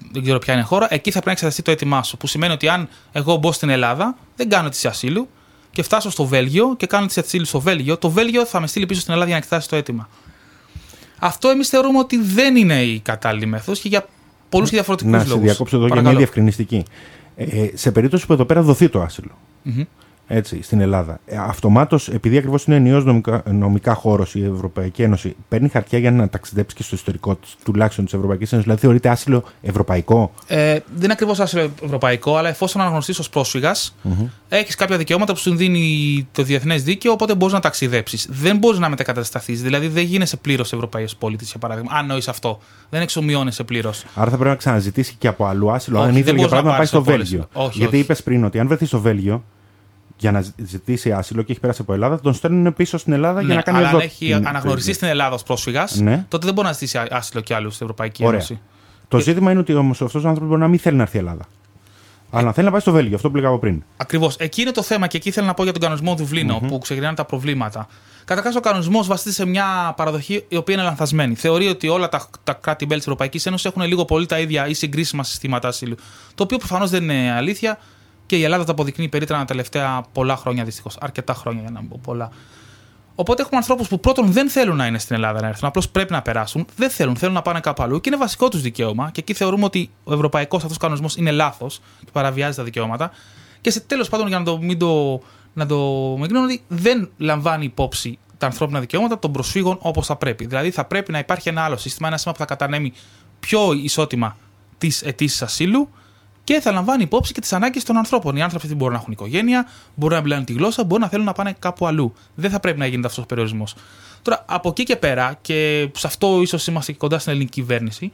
δεν ξέρω ποια είναι η χώρα, εκεί θα πρέπει να εξεταστεί το αίτημά σου. Που σημαίνει ότι αν εγώ μπω στην Ελλάδα, δεν κάνω αίτηση ασύλου και φτάσω στο Βέλγιο και κάνω αίτηση ασύλου στο Βέλγιο, το Βέλγιο θα με στείλει πίσω στην Ελλάδα για να εξετάσει το αίτημα. Αυτό εμείς θεωρούμε ότι δεν είναι η κατάλληλη μέθοδος και για πολλούς και διαφορετικούς λόγους. Να σε διακόψω εδώ για μια διευκρινιστική. Ε, σε περίπτωση που εδώ πέρα δοθεί το άσυλο. Mm-hmm. Έτσι, στην Ελλάδα. Ε, αυτομάτως, επειδή ακριβώς είναι ενιαίος νομικά, νομικά χώρος η Ευρωπαϊκή Ένωση, παίρνει χαρτιά για να ταξιδέψει και στο ιστορικό της, τουλάχιστον της Ευρωπαϊκής Ένωσης. Δηλαδή, θεωρείται άσυλο ευρωπαϊκό. Ε, δεν είναι ακριβώς άσυλο ευρωπαϊκό, αλλά εφόσον αναγνωριστείς ως πρόσφυγας, mm-hmm. έχεις κάποια δικαιώματα που σου δίνει το διεθνές δίκαιο, οπότε μπορείς να ταξιδέψεις. Δεν μπορείς να μετακατασταθείς. Δηλαδή, δεν γίνεσαι πλήρως Ευρωπαίος πολίτης, για παράδειγμα. Αν νοείς αυτό. Δεν εξομοιώνεσαι πλήρως. Άρα θα πρέπει να ξαναζητήσει και από αλλού άσυλο. Αν ήθελε για παράδειγμα να πάει στο Βέλγιο. Γιατί είπες πριν ότι αν βρεθεί στο Βέλγιο, για να ζητήσει άσυλο και έχει περάσει από Ελλάδα, τον στέλνουν πίσω στην Ελλάδα ναι, για να κάνει αλλά εδώ. Αν έχει αναγνωριστεί στην Ελλάδα ως πρόσφυγας, ναι. τότε δεν μπορεί να ζητήσει άσυλο κι άλλου στην Ευρωπαϊκή Ωραία. Ένωση. Το και... ζήτημα είναι ότι όμως αυτός ο άνθρωπος μπορεί να μην θέλει να έρθει η Ελλάδα. Αλλά να θέλει να πάει στο Βέλγιο, αυτό που λέγαμε πριν. Ακριβώς. Εκεί είναι το θέμα και εκεί θέλω να πω για τον κανονισμό Δουβλίνο, mm-hmm. που ξεκινάνε τα προβλήματα. Καταρχάς, ο κανονισμός βασίζεται σε μια παραδοχή η οποία είναι λανθασμένη. Θεωρεί ότι όλα τα, τα κράτη-μέλη της Ευρωπαϊκής Ένωσης έχουν λίγο πολύ τα ίδια ή συγκρίσιμα συστήματα ασύλου. Το οποίο προφανώς δεν είναι αλήθεια. Και η Ελλάδα το αποδεικνύει περίτρανα τα τελευταία πολλά χρόνια δυστυχώς. Αρκετά χρόνια για να μην πω πολλά. Οπότε έχουμε ανθρώπους που πρώτον δεν θέλουν να είναι στην Ελλάδα να έρθουν, απλώς πρέπει να περάσουν. Δεν θέλουν, θέλουν να πάνε κάπου αλλού και είναι βασικό τους δικαίωμα. Και εκεί θεωρούμε ότι ο ευρωπαϊκός αυτός κανονισμός είναι λάθος και παραβιάζει τα δικαιώματα. Και σε τέλος πάντων, για να το μην το, να το μην ότι δεν λαμβάνει υπόψη τα ανθρώπινα δικαιώματα των προσφύγων όπως θα πρέπει. Δηλαδή θα πρέπει να υπάρχει ένα άλλο σύστημα, ένα σύστημα που θα κατανέμει πιο ισότιμα τις αιτήσεις ασύλου. Και θα λαμβάνει υπόψη και τις ανάγκες των ανθρώπων. Οι άνθρωποι αυτοί μπορούν να έχουν οικογένεια, μπορούν να μιλάνε τη γλώσσα, μπορούν να θέλουν να πάνε κάπου αλλού. Δεν θα πρέπει να γίνεται αυτός ο περιορισμός. Τώρα, από εκεί και πέρα, και σε αυτό ίσως είμαστε και κοντά στην ελληνική κυβέρνηση,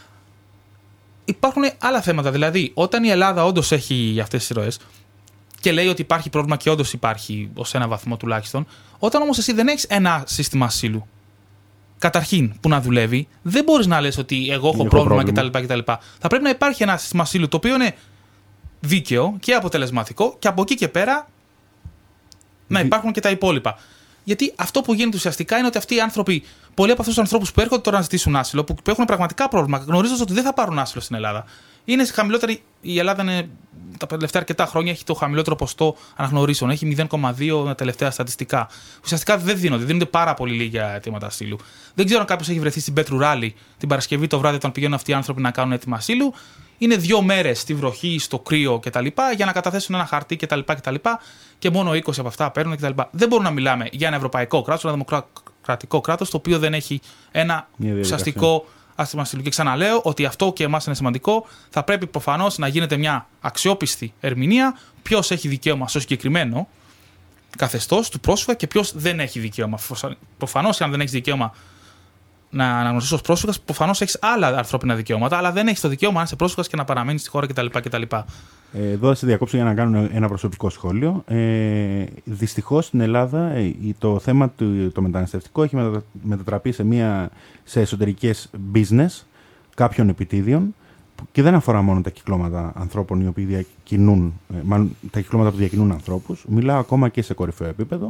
υπάρχουν άλλα θέματα. Δηλαδή, όταν η Ελλάδα όντως έχει αυτές τις ροές και λέει ότι υπάρχει πρόβλημα και όντως υπάρχει ως ένα βαθμό τουλάχιστον, όταν όμως εσύ δεν έχεις ένα σύστημα ασύλου, καταρχήν που να δουλεύει, δεν μπορείς να λες ότι εγώ έχω, έχω πρόβλημα, πρόβλημα. κτλ, κτλ. Θα πρέπει να υπάρχει ένα σύστημα ασύλου το οποίο είναι δίκαιο και αποτελεσματικό και από εκεί και πέρα να υπάρχουν και τα υπόλοιπα. Γιατί αυτό που γίνεται ουσιαστικά είναι ότι αυτοί οι άνθρωποι, πολλοί από αυτούς τους ανθρώπους που έρχονται τώρα να ζητήσουν άσυλο, που έχουν πραγματικά πρόβλημα, γνωρίζοντας ότι δεν θα πάρουν άσυλο στην Ελλάδα. Είναι χαμηλότερη. Η Ελλάδα είναι, τα τελευταία αρκετά χρόνια έχει το χαμηλότερο ποστό αναγνωρίσεων. Έχει μηδέν κόμμα δύο τα τελευταία στατιστικά. Ουσιαστικά δεν δίνονται. Δίνονται πάρα πολύ λίγα αιτήματα ασύλου. Δεν ξέρω αν κάποιος έχει βρεθεί στην Πέτρου Ράλι την Παρασκευή το βράδυ όταν πηγαίνουν αυτοί οι άνθρωποι να κάνουν αίτημα ασύλου. Είναι δύο μέρες στη βροχή, στο κρύο κτλ. Για να καταθέσουν ένα χαρτί κτλ. κτλ. Και μόνο είκοσι από αυτά παίρνουν κτλ. Δεν μπορούμε να μιλάμε για ένα ευρωπαϊκό κράτος, ένα δημοκρατικό κράτος, το οποίο δεν έχει ένα ουσιαστικό άσυλο ασύλου. Και ξαναλέω ότι αυτό και εμάς είναι σημαντικό. Θα πρέπει προφανώς να γίνεται μια αξιόπιστη ερμηνεία ποιος έχει δικαίωμα στο συγκεκριμένο καθεστώς του πρόσφυγα και ποιος δεν έχει δικαίωμα. Προφανώς, αν δεν έχει δικαίωμα να αναγνωριστείς ως πρόσφυγας, προφανώς έχεις άλλα ανθρώπινα δικαιώματα, αλλά δεν έχεις το δικαίωμα να είσαι πρόσφυγας και να παραμένεις στη χώρα κτλ. κτλ. Εδώ θα σε διακόψω για να κάνω ένα προσωπικό σχόλιο. Ε, δυστυχώς στην Ελλάδα το θέμα του το μεταναστευτικό έχει μετατραπεί σε, μια, σε εσωτερικές business κάποιων επιτίδιων και δεν αφορά μόνο τα κυκλώματα ανθρώπων οι οποίοι διακινούν, μάλλον τα κυκλώματα που διακινούν ανθρώπους. Μιλάω ακόμα και σε κορυφαίο επίπεδο.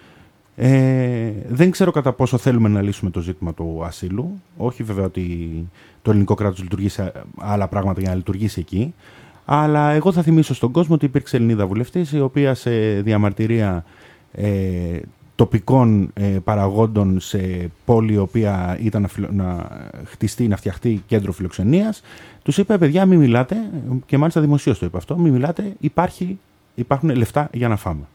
Ε, δεν ξέρω κατά πόσο θέλουμε να λύσουμε το ζήτημα του ασύλου. Όχι βέβαια ότι το ελληνικό κράτος λειτουργεί σε άλλα πράγματα για να λειτουργήσει εκεί. Αλλά εγώ θα θυμίσω στον κόσμο ότι υπήρξε Ελληνίδα βουλευτής η οποία σε διαμαρτυρία ε, τοπικών ε, παραγόντων σε πόλη η οποία ήταν να, φιλο, να χτιστεί, να φτιαχτεί κέντρο φιλοξενίας, τους είπε παιδιά μην μιλάτε, και μάλιστα δημοσίως το είπε αυτό, μην μιλάτε, υπάρχει, υπάρχουν λεφτά για να φάμε.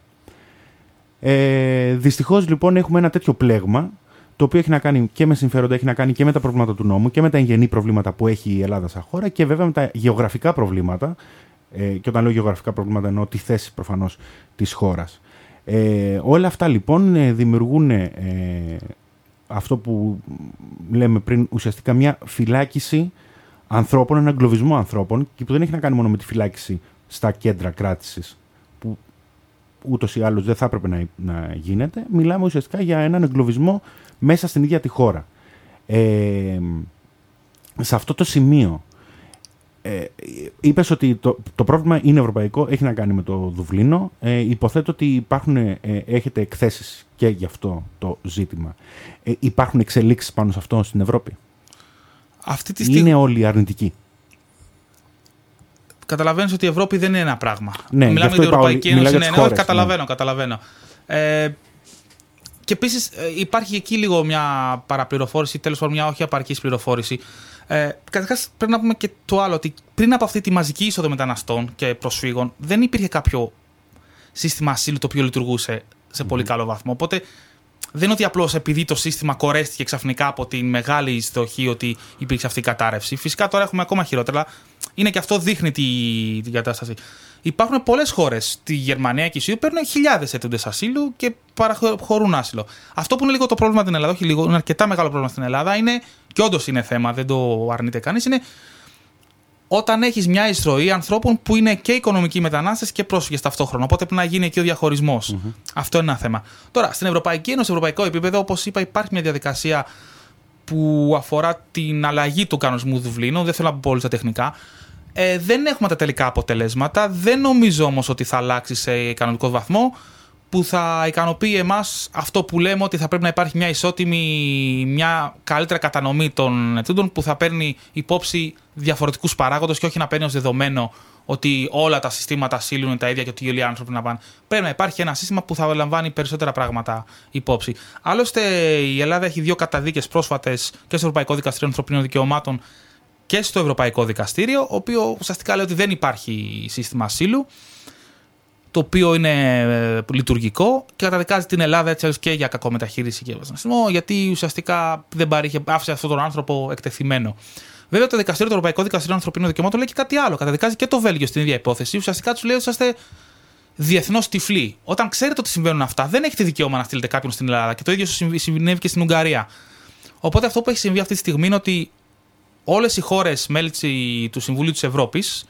Ε, δυστυχώς λοιπόν έχουμε ένα τέτοιο πλέγμα το οποίο έχει να κάνει και με συμφέροντα, έχει να κάνει και με τα προβλήματα του νόμου και με τα εγγενή προβλήματα που έχει η Ελλάδα σαν χώρα και βέβαια με τα γεωγραφικά προβλήματα. Ε, και όταν λέω γεωγραφικά προβλήματα εννοώ τη θέση προφανώς της χώρας. Ε, όλα αυτά λοιπόν δημιουργούν ε, αυτό που λέμε πριν ουσιαστικά μια φυλάκιση ανθρώπων, ένα εγκλωβισμό ανθρώπων και που δεν έχει να κάνει μόνο με τη φυλάκιση στα κέντρα κράτησης που ούτως ή άλλως δεν θα έπρεπε να, να γίνεται. Μιλάμε ουσιαστικά για έναν εγκλωβισμό μέσα στην ίδια τη χώρα. Ε, σε αυτό το σημείο ε, είπες ότι το, το πρόβλημα είναι ευρωπαϊκό, έχει να κάνει με το Δουβλίνο. Ε, υποθέτω ότι υπάρχουν, ε, έχετε εκθέσεις και γι' αυτό το ζήτημα. Ε, υπάρχουν εξελίξεις πάνω σε αυτό στην Ευρώπη. Αυτή τη στιγμή... Είναι όλοι αρνητικοί. καταλαβαίνεις ότι η Ευρώπη δεν είναι ένα πράγμα. Ναι, μιλάμε για την Ευρωπαϊκή Ένωση. Ναι, χώρες, καταλαβαίνω, ναι. καταλαβαίνω. Ε, και επίσης υπάρχει εκεί λίγο μια παραπληροφόρηση, τέλος πάντων μια όχι απαρκής πληροφόρηση. Ε, Καταρχάς πρέπει να πούμε και το άλλο, ότι πριν από αυτή τη μαζική είσοδο μεταναστών και προσφύγων δεν υπήρχε κάποιο σύστημα ασύλου το οποίο λειτουργούσε σε πολύ mm. καλό βαθμό. Οπότε δεν είναι ότι απλώς επειδή το σύστημα κορέστηκε ξαφνικά από τη μεγάλη εισδοχή ότι υπήρξε αυτή η κατάρρευση. Φυσικά τώρα έχουμε ακόμα χειρότερα, αλλά είναι και αυτό δείχνει τη, την κατάσταση. Υπάρχουν πολλές χώρες, τη Γερμανία και η Σουηδία, παίρνουν χιλιάδες αιτούντες ασύλου και παραχωρούν άσυλο. Αυτό που είναι λίγο το πρόβλημα στην Ελλάδα, όχι λίγο, είναι αρκετά μεγάλο πρόβλημα στην Ελλάδα, είναι, και όντως είναι θέμα, δεν το αρνείται κανείς, είναι όταν έχεις μια εισρωή ανθρώπων που είναι και οικονομικοί μετανάστες και πρόσφυγες ταυτόχρονα. Οπότε πρέπει να γίνει εκεί ο διαχωρισμός. Mm-hmm. Αυτό είναι ένα θέμα. Τώρα, στην Ευρωπαϊκή Ένωση, σε ευρωπαϊκό επίπεδο, όπως είπα, υπάρχει μια διαδικασία που αφορά την αλλαγή του κανονισμού Δουβλίνου. Δεν θέλω να πω πολύ στα τεχνικά. Ε, δεν έχουμε τα τελικά αποτελέσματα. Δεν νομίζω όμως ότι θα αλλάξει σε κανονικό βαθμό που θα ικανοποιεί εμάς αυτό που λέμε ότι θα πρέπει να υπάρχει μια ισότιμη, μια καλύτερα κατανομή των ετούντων που θα παίρνει υπόψη διαφορετικούς παράγοντες και όχι να παίρνει ως δεδομένο ότι όλα τα συστήματα ασύλου είναι τα ίδια και ότι όλοι οι άνθρωποι να πάνε. Πρέπει να υπάρχει ένα σύστημα που θα λαμβάνει περισσότερα πράγματα υπόψη. Άλλωστε, η Ελλάδα έχει δύο καταδίκες πρόσφατες και στο Ευρωπαϊκό Δικαστήριο Ανθρωπίνων Δικαιωμάτων και στο Ευρωπαϊκό Δικαστήριο, ο οποίο ουσιαστικά λέει ότι δεν υπάρχει σύστημα ασύλου, το οποίο είναι ε, λειτουργικό και καταδικάζει την Ελλάδα έτσι και για κακομεταχείριση και βασανισμό, γιατί ουσιαστικά δεν παρήχε, άφησε αυτόν τον άνθρωπο εκτεθειμένο. Βέβαια, το δικαστήριο, το Ευρωπαϊκό Δικαστήριο Ανθρωπίνων Δικαιωμάτων λέει και κάτι άλλο. Καταδικάζει και το Βέλγιο στην ίδια υπόθεση. Ουσιαστικά του λέει ότι είσαστε διεθνώς τυφλοί. Όταν ξέρετε ότι συμβαίνουν αυτά, δεν έχετε δικαίωμα να στείλετε κάποιον στην Ελλάδα. Και το ίδιο συνέβη και στην Ουγγαρία. Οπότε αυτό που έχει συμβεί αυτή τη στιγμή είναι ότι όλες οι χώρες μέλη του Συμβουλίου της Ευρώπης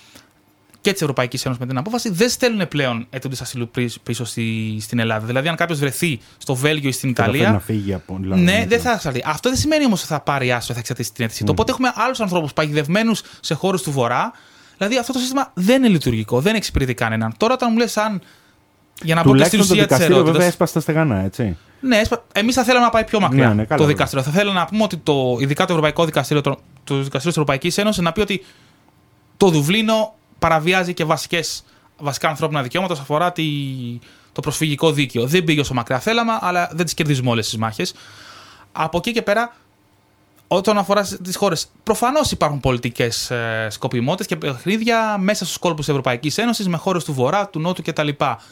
και της Ευρωπαϊκής Ένωσης με την απόφαση δεν στέλνουν πλέον αιτούντες ασύλου πίσω στη, στην Ελλάδα. Δηλαδή, αν κάποιος βρεθεί στο Βέλγιο ή στην Ιταλία. Να φύγει από, δηλαδή, ναι, δεν θα εξαρτηθεί. Αυτό δεν σημαίνει όμως ότι θα πάρει άσυλο, θα εξαρτήσει την αίτηση. Mm. Οπότε έχουμε άλλους ανθρώπους παγιδευμένους σε χώρες του Βορρά. Δηλαδή, αυτό το σύστημα δεν είναι λειτουργικό, δεν εξυπηρετεί κανέναν. Τώρα, όταν μου λες, αν. Για να πω και στην ουσία της ερώτησης. Βέβαια, έσπασε τα στεγανά, έτσι. Ναι, εμείς θα θέλαμε να πάει πιο μακριά ναι, ναι, καλά, το δικαστήριο. Θα θέλαμε να πούμε ότι το, ειδικά το Ευρωπαϊκό Δικαστήριο, το, το Δικαστήριο της Ευρωπαϊκής Ένωσης, να πει ότι το Δουβλίνο παραβιάζει και βασικές, βασικά ανθρώπινα δικαιώματα όσον αφορά τη, το προσφυγικό δίκαιο. Δεν πήγε όσο μακριά θέλαμε, αλλά δεν τις κερδίζουμε όλες τις μάχες. Από εκεί και πέρα, όταν αφορά τις χώρες, προφανώς υπάρχουν πολιτικές ε, σκοπιμότητες και παιχνίδια μέσα στους κόλπους της Ευρωπαϊκής Ένωσης με χώρες του Βορρά, του Νότου κτλ.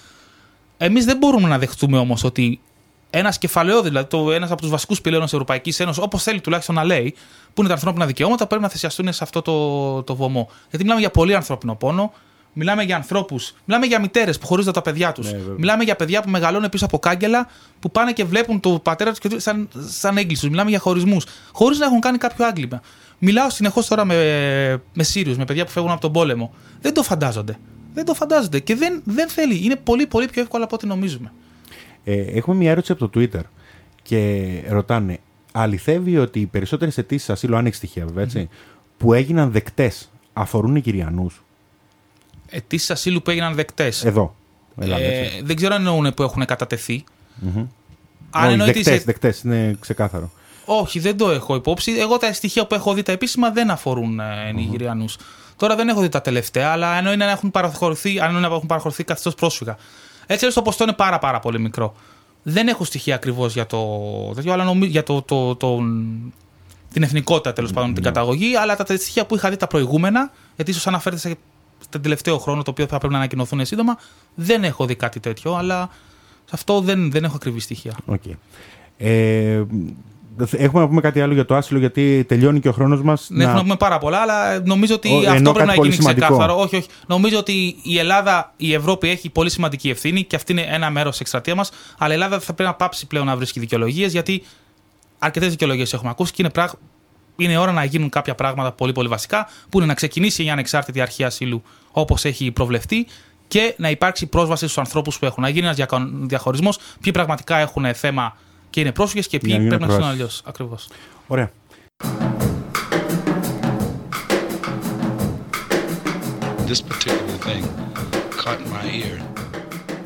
Εμείς δεν μπορούμε να δεχτούμε όμως ότι ένας κεφαλαιόδης, δηλαδή το, ένας από τους βασικούς πυλώνες της Ευρωπαϊκής Ένωσης, όπως θέλει τουλάχιστον να λέει, που είναι τα ανθρώπινα δικαιώματα, πρέπει να θυσιαστούν σε αυτό το, το βωμό. Γιατί μιλάμε για πολύ ανθρώπινο πόνο, μιλάμε για ανθρώπους, μιλάμε για μητέρες που χωρίζονται τα παιδιά τους. Ναι, μιλάμε για παιδιά που μεγαλώνουν πίσω από κάγκελα, που πάνε και βλέπουν τον πατέρα τους σαν, σαν έγκλειστους. Μιλάμε για χωρισμούς, χωρίς να έχουν κάνει κάποιο άγκλημα. Μιλάω συνεχώς τώρα με, με Σύριους, με παιδιά που φεύγουν από τον πόλεμο. Δεν το φαντάζονται. Δεν το φαντάζονται και δεν, δεν θέλει. Είναι πολύ, πολύ πιο εύκολο από ό,τι νομίζουμε. Ε, έχουμε μια ερώτηση από το Twitter και ρωτάνε, αληθεύει ότι οι περισσότερες αιτήσεις ασύλου, αν έχει στοιχεία βέβαια, έτσι, mm-hmm. που έγιναν δεκτές αφορούν οι Κυριανούς? Αιτήσεις ασύλου που έγιναν δεκτές. Εδώ. Ελλάδα, ε, δεν ξέρω αν εννοούν που έχουν κατατεθεί. Mm-hmm. Αν εννοεί δεκτές, σε... δεκτές, είναι ξεκάθαρο. Όχι, δεν το έχω υπόψη. Εγώ τα στοιχεία που έχω δει τα επίσημα δεν αφορούν ε, Νιγηριανούς. Mm-hmm. Τώρα δεν έχω δει τα τελευταία, αλλά εννοεί να έχουν παραχωρηθεί, αν έχουν παραχωρηθεί καθιστώς πρόσφυγα. Έτσι, το ποσοστό είναι πάρα, πάρα πολύ μικρό. Δεν έχω στοιχεία ακριβώς για το τέτοιο, αλλά νομίζω για το, το, το, το, την εθνικότητα τέλος πάντων, mm-hmm. την καταγωγή, αλλά τα στοιχεία που είχα δει τα προηγούμενα, γιατί ίσως αναφέρεται σε τον τελευταίο χρόνο, το οποίο θα πρέπει να ανακοινωθούν σύντομα, δεν έχω δει κάτι τέτοιο, αλλά σε αυτό δεν, δεν έχω ακριβή στοιχεία. Okay. Ε, έχουμε να πούμε κάτι άλλο για το άσυλο, γιατί τελειώνει και ο χρόνος μας. Ναι, να... έχουμε να πούμε πάρα πολλά, αλλά νομίζω ότι ο, αυτό πρέπει να γίνει ξεκάθαρο. Όχι, όχι. Νομίζω ότι η Ελλάδα, η Ευρώπη έχει πολύ σημαντική ευθύνη και αυτή είναι ένα μέρος της εκστρατείας μας. Αλλά η Ελλάδα θα πρέπει να πάψει πλέον να βρίσκει δικαιολογίες, γιατί αρκετές δικαιολογίες έχουμε ακούσει και είναι, πράγ... είναι ώρα να γίνουν κάποια πράγματα πολύ, πολύ βασικά, που είναι να ξεκινήσει μια ανεξάρτητη αρχή ασύλου όπως έχει προβλεφτεί και να υπάρξει πρόσβαση στους ανθρώπους που έχουν. Να γίνει ένας διαχωρισμός, ποιοι πραγματικά έχουν θέμα και είναι πρόσφυγες και ποιοι πρέπει να είναι αλλιώς. Ακριβώς. Ωραία. This particular thing caught my ear.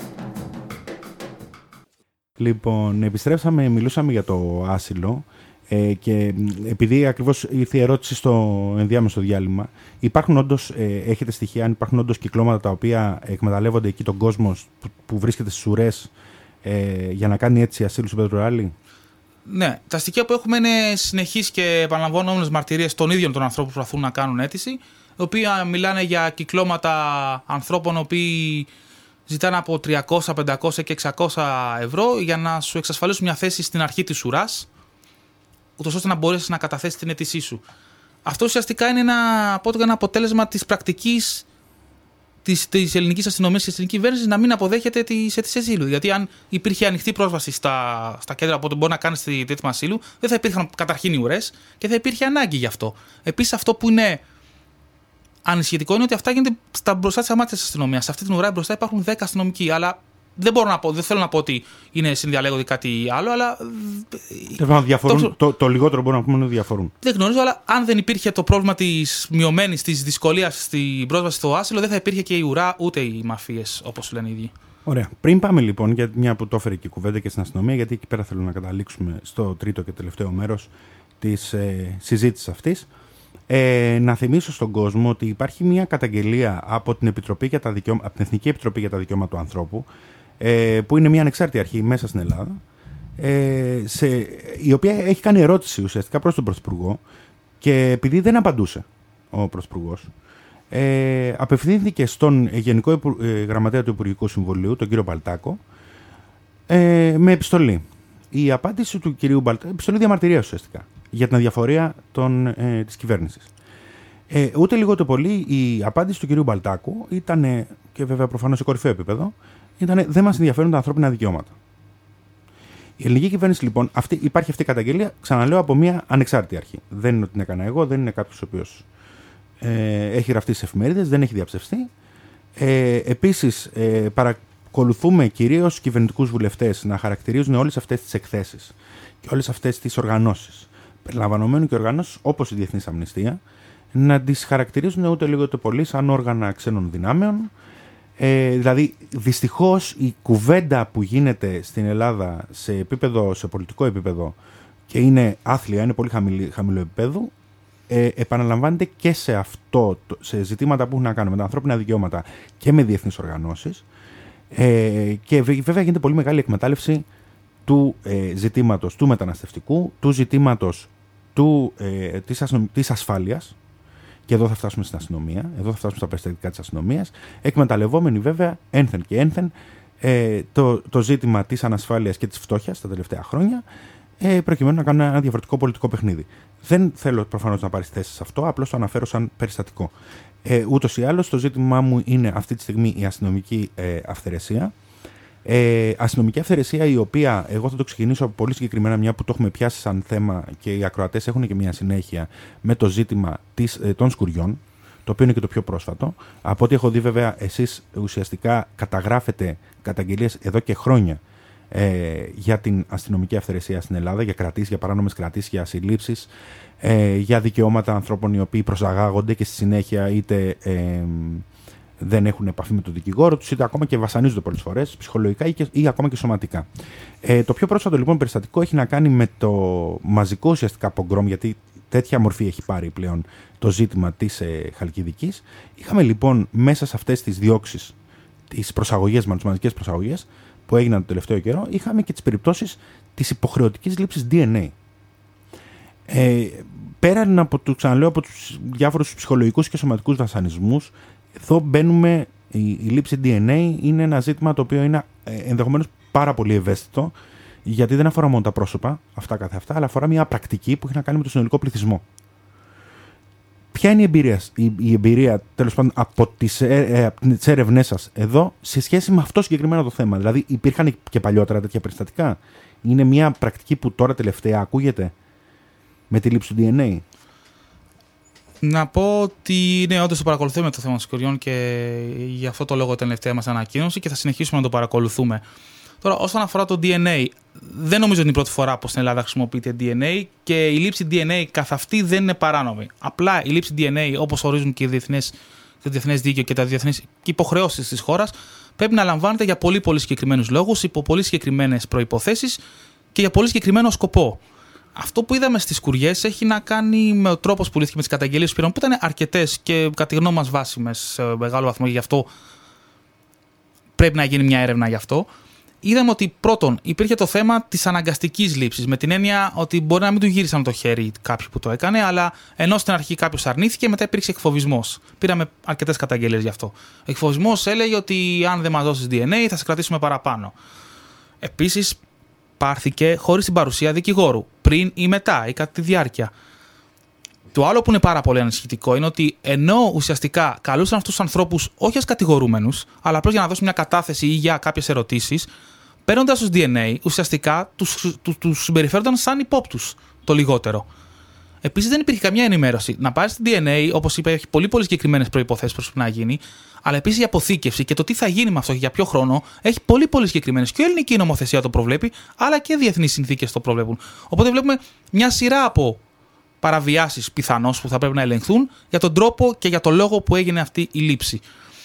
Λοιπόν, επιστρέψαμε, μιλούσαμε για το άσυλο. Ε, και επειδή ακριβώς ήρθε η ερώτηση στο ενδιάμεσο διάλειμμα, υπάρχουν όντως, ε, έχετε στοιχεία, αν υπάρχουν όντως κυκλώματα τα οποία εκμεταλλεύονται εκεί τον κόσμο που, που βρίσκεται στις ουρές ε, για να κάνει έτσι ασύλου στο Πετροράλι? Ναι, τα στοιχεία που έχουμε είναι συνεχείς και επαναλαμβανόμενες μαρτυρίες των ίδιων των ανθρώπων που προσπαθούν να κάνουν αίτηση, οι οποίοι μιλάνε για κυκλώματα ανθρώπων οι οποίοι ζητάνε από τριακόσια, πεντακόσια και εξακόσια ευρώ για να σου εξασφαλίσουν μια θέση στην αρχή της ουράς, ούτως ώστε να μπορέσεις να καταθέσεις την αίτησή σου. Αυτό ουσιαστικά είναι ένα, ένα αποτέλεσμα της πρακτικής της, της ελληνικής αστυνομίας και της ελληνικής κυβέρνησης να μην αποδέχεται τις αίτησες ασύλου. Γιατί αν υπήρχε ανοιχτή πρόσβαση στα, στα κέντρα που μπορεί να κάνει τη αίτημα ασύλου, δεν θα υπήρχαν καταρχήν οι ουρές και θα υπήρχε ανάγκη γι' αυτό. Επίσης, αυτό που είναι ανησυχητικό είναι ότι αυτά γίνονται στα μπροστά της αμάξης της αστυνομίας. Σε αυτή την ουρά μπροστά υπάρχουν δέκα αστυνομικοί, αλλά δεν μπορώ να πω, δεν θέλω να πω ότι είναι συνδιαλέγονται κάτι άλλο, αλλά. Διαφορούν, το, το, το λιγότερο μπορούμε να πούμε είναι ότι διαφορούν. Δεν γνωρίζω, αλλά αν δεν υπήρχε το πρόβλημα της μειωμένης, της δυσκολίας στην πρόσβαση στο άσυλο, δεν θα υπήρχε και η ουρά ούτε οι μαφίες, όπως λένε οι ίδιοι. Ωραία. Πριν πάμε λοιπόν, για μια που το έφερε και η κουβέντα και στην αστυνομία, γιατί εκεί πέρα θέλω να καταλήξουμε στο τρίτο και τελευταίο μέρος της ε, συζήτησης αυτής. Ε, να θυμίσω στον κόσμο ότι υπάρχει μια καταγγελία από την, Επιτροπή για τα Δικαιώμα... από την Εθνική Επιτροπή για τα Δικαιώματα του Ανθρώπου, ε, που είναι μια ανεξάρτητη αρχή μέσα στην Ελλάδα, ε, σε... η οποία έχει κάνει ερώτηση ουσιαστικά προς τον Πρωθυπουργό, και επειδή δεν απαντούσε ο Πρωθυπουργός, ε, απευθύνθηκε στον Γενικό Υπου... ε, Γραμματέα του Υπουργικού Συμβουλίου, τον κύριο Μπαλτάκο, ε, με επιστολή. Η απάντηση του κυρίου Μπαλτάκο, επιστολή διαμαρτυρίας ουσιαστικά, για την αδιαφορία των, ε, της κυβέρνησης. Ε, ούτε λίγο το πολύ η απάντηση του κυρίου Μπαλτάκου ήταν, και βέβαια προφανώς σε κορυφαίο επίπεδο, ήταν δεν μας ενδιαφέρουν τα ανθρώπινα δικαιώματα. Η ελληνική κυβέρνηση λοιπόν, αυτή, υπάρχει αυτή η καταγγελία, ξαναλέω, από μια ανεξάρτητη αρχή. Δεν είναι ότι την έκανα εγώ, δεν είναι κάποιος ο οποίος ε, έχει γραφτεί στις εφημερίδες, δεν έχει διαψευστεί. Ε, επίσης, ε, παρακολουθούμε κυρίως κυβερνητικούς βουλευτές να χαρακτηρίζουν όλες αυτές τις εκθέσεις και όλες αυτές τις οργανώσεις, περιλαμβανομένου και οργανώσεις όπως η Διεθνής Αμνηστία, να τις χαρακτηρίζουν ούτε λίγο το πολύ σαν όργανα ξένων δυνάμεων. Ε, δηλαδή, δυστυχώς η κουβέντα που γίνεται στην Ελλάδα σε, επίπεδο, σε πολιτικό επίπεδο και είναι άθλια, είναι πολύ χαμηλή, χαμηλό επίπεδο, ε, επαναλαμβάνεται και σε αυτό, σε ζητήματα που έχουν να κάνουν με τα ανθρώπινα δικαιώματα και με διεθνείς οργανώσεις. Ε, και βέβαια γίνεται πολύ μεγάλη εκμετάλλευση του ε, ζητήματος του μεταναστευτικού, του ζητήματος του, ε, της, αστυνομ... της ασφάλειας, και εδώ θα φτάσουμε στην αστυνομία, εδώ θα φτάσουμε στα περιστατικά της αστυνομίας, εκμεταλλευόμενοι βέβαια ένθεν και ένθεν ε, το, το ζήτημα της ανασφάλειας και της φτώχειας τα τελευταία χρόνια, ε, προκειμένου να κάνουν ένα διαφορετικό πολιτικό παιχνίδι. Δεν θέλω προφανώς να πάρεις θέση σε αυτό, απλώς το αναφέρω σαν περιστατικό. Ε, ούτως ή άλλως, το ζήτημά μου είναι αυτή τη στιγμή η αστυνομική ε, αυθαιρεσία. Ε, αστυνομική αυθαιρεσία, η οποία εγώ θα το ξεκινήσω πολύ συγκεκριμένα, μια που το έχουμε πιάσει σαν θέμα και οι ακροατές έχουν και μια συνέχεια με το ζήτημα της, ε, των σκουριών, το οποίο είναι και το πιο πρόσφατο. Από ό,τι έχω δει, βέβαια, εσείς ουσιαστικά καταγράφετε καταγγελίες εδώ και χρόνια ε, για την αστυνομική αυθαιρεσία στην Ελλάδα, για κρατήσεις, για παράνομες κρατήσεις, για συλλήψεις, ε, για δικαιώματα ανθρώπων οι οποίοι προσαγάγονται και στη συνέχεια είτε ε, δεν έχουν επαφή με τον δικηγόρο τους, είτε ακόμα και βασανίζονται πολλές φορές, ψυχολογικά ή, και, ή ακόμα και σωματικά. Ε, το πιο πρόσφατο λοιπόν περιστατικό έχει να κάνει με το μαζικό ουσιαστικά πογκρόμ, γιατί τέτοια μορφή έχει πάρει πλέον το ζήτημα της ε, Χαλκιδικής. Είχαμε λοιπόν μέσα σε αυτές τις διώξεις, τις προσαγωγές, με τις μαζικές προσαγωγές που έγιναν το τελευταίο καιρό, είχαμε και τις περιπτώσεις της υποχρεωτικής λήψης ντι εν έι. Ε, πέραν από, το, ξαναλέω, από τους διάφορους ψυχολογικούς και σωματικούς βασανισμούς, εδώ μπαίνουμε, η, η λήψη ντι εν έι είναι ένα ζήτημα το οποίο είναι ε, ενδεχομένως πάρα πολύ ευαίσθητο, γιατί δεν αφορά μόνο τα πρόσωπα, αυτά καθ' αυτά, αλλά αφορά μια πρακτική που έχει να κάνει με τον συνολικό πληθυσμό. Ποια είναι η εμπειρία, η, η εμπειρία τέλος πάντων, από τις, ε, ε, από τις έρευνές σας εδώ σε σχέση με αυτό συγκεκριμένο το θέμα? Δηλαδή, υπήρχαν και παλιότερα τέτοια περιστατικά? Είναι μια πρακτική που τώρα τελευταία ακούγεται με τη λήψη του ντι εν έι? Να πω ότι ναι, όντως το παρακολουθούμε το θέμα των σκουριών και γι' αυτό το λόγο ήταν η τελευταία μας ανακοίνωση και θα συνεχίσουμε να το παρακολουθούμε. Τώρα, όσον αφορά το ντι εν έι, δεν νομίζω ότι είναι η πρώτη φορά που στην Ελλάδα χρησιμοποιείται ντι εν έι και η λήψη ντι εν έι καθ' αυτή δεν είναι παράνομη. Απλά η λήψη ντι εν έι, όπως ορίζουν και οι διεθνές, το διεθνές δίκαιο και τα διεθνείς υποχρεώσεις της χώρας, πρέπει να λαμβάνεται για πολύ πολύ συγκεκριμένους λόγους, υπό πολύ συγκεκριμένες προϋποθέσεις και για πολύ συγκεκριμένο σκοπό. Αυτό που είδαμε στις Σκουριές έχει να κάνει με ο τρόπος που λύθηκε με τις καταγγελίες που πήραν, που ήταν αρκετές και κατά τη γνώμη μας βάσιμες σε μεγάλο βαθμό, γι' αυτό πρέπει να γίνει μια έρευνα γι' αυτό. Είδαμε ότι πρώτον υπήρχε το θέμα της αναγκαστικής λήψης, με την έννοια ότι μπορεί να μην του γύρισαν το χέρι κάποιοι που το έκανε, αλλά ενώ στην αρχή κάποιος αρνήθηκε, μετά υπήρξε εκφοβισμός. Πήραμε αρκετές καταγγελίες γι' αυτό. Ο εκφοβισμός έλεγε ότι αν δεν μας δώσεις ντι εν έι θα σε κρατήσουμε παραπάνω. Επίσης, πάρθηκε χωρίς την παρουσία δικηγόρου, πριν ή μετά ή κατά τη διάρκεια. Το άλλο που είναι πάρα πολύ ανησυχητικό είναι ότι ενώ ουσιαστικά καλούσαν αυτούς τους ανθρώπους όχι ως κατηγορούμενους, αλλά απλώς για να δώσουν μια κατάθεση ή για κάποιες ερωτήσεις, παίρνοντας τους ντι εν έι, ουσιαστικά τους, τους, τους συμπεριφέρονταν σαν υπόπτους, το λιγότερο. Επίσης δεν υπήρχε καμία ενημέρωση. Να πάρεις την ντι εν έι, όπως είπα, έχει πολύ, πολύ συγκεκριμένες προϋποθέσεις που πρέπει να γίνει, αλλά επίσης η αποθήκευση και το τι θα γίνει με αυτό και για ποιο χρόνο έχει πολύ, πολύ συγκεκριμένες. Και η ελληνική νομοθεσία το προβλέπει, αλλά και διεθνείς συνθήκες το προβλέπουν. Οπότε βλέπουμε μια σειρά από παραβιάσεις πιθανώς που θα πρέπει να ελεγχθούν για τον τρόπο και για τον λόγο που έγινε αυτή η λήψη.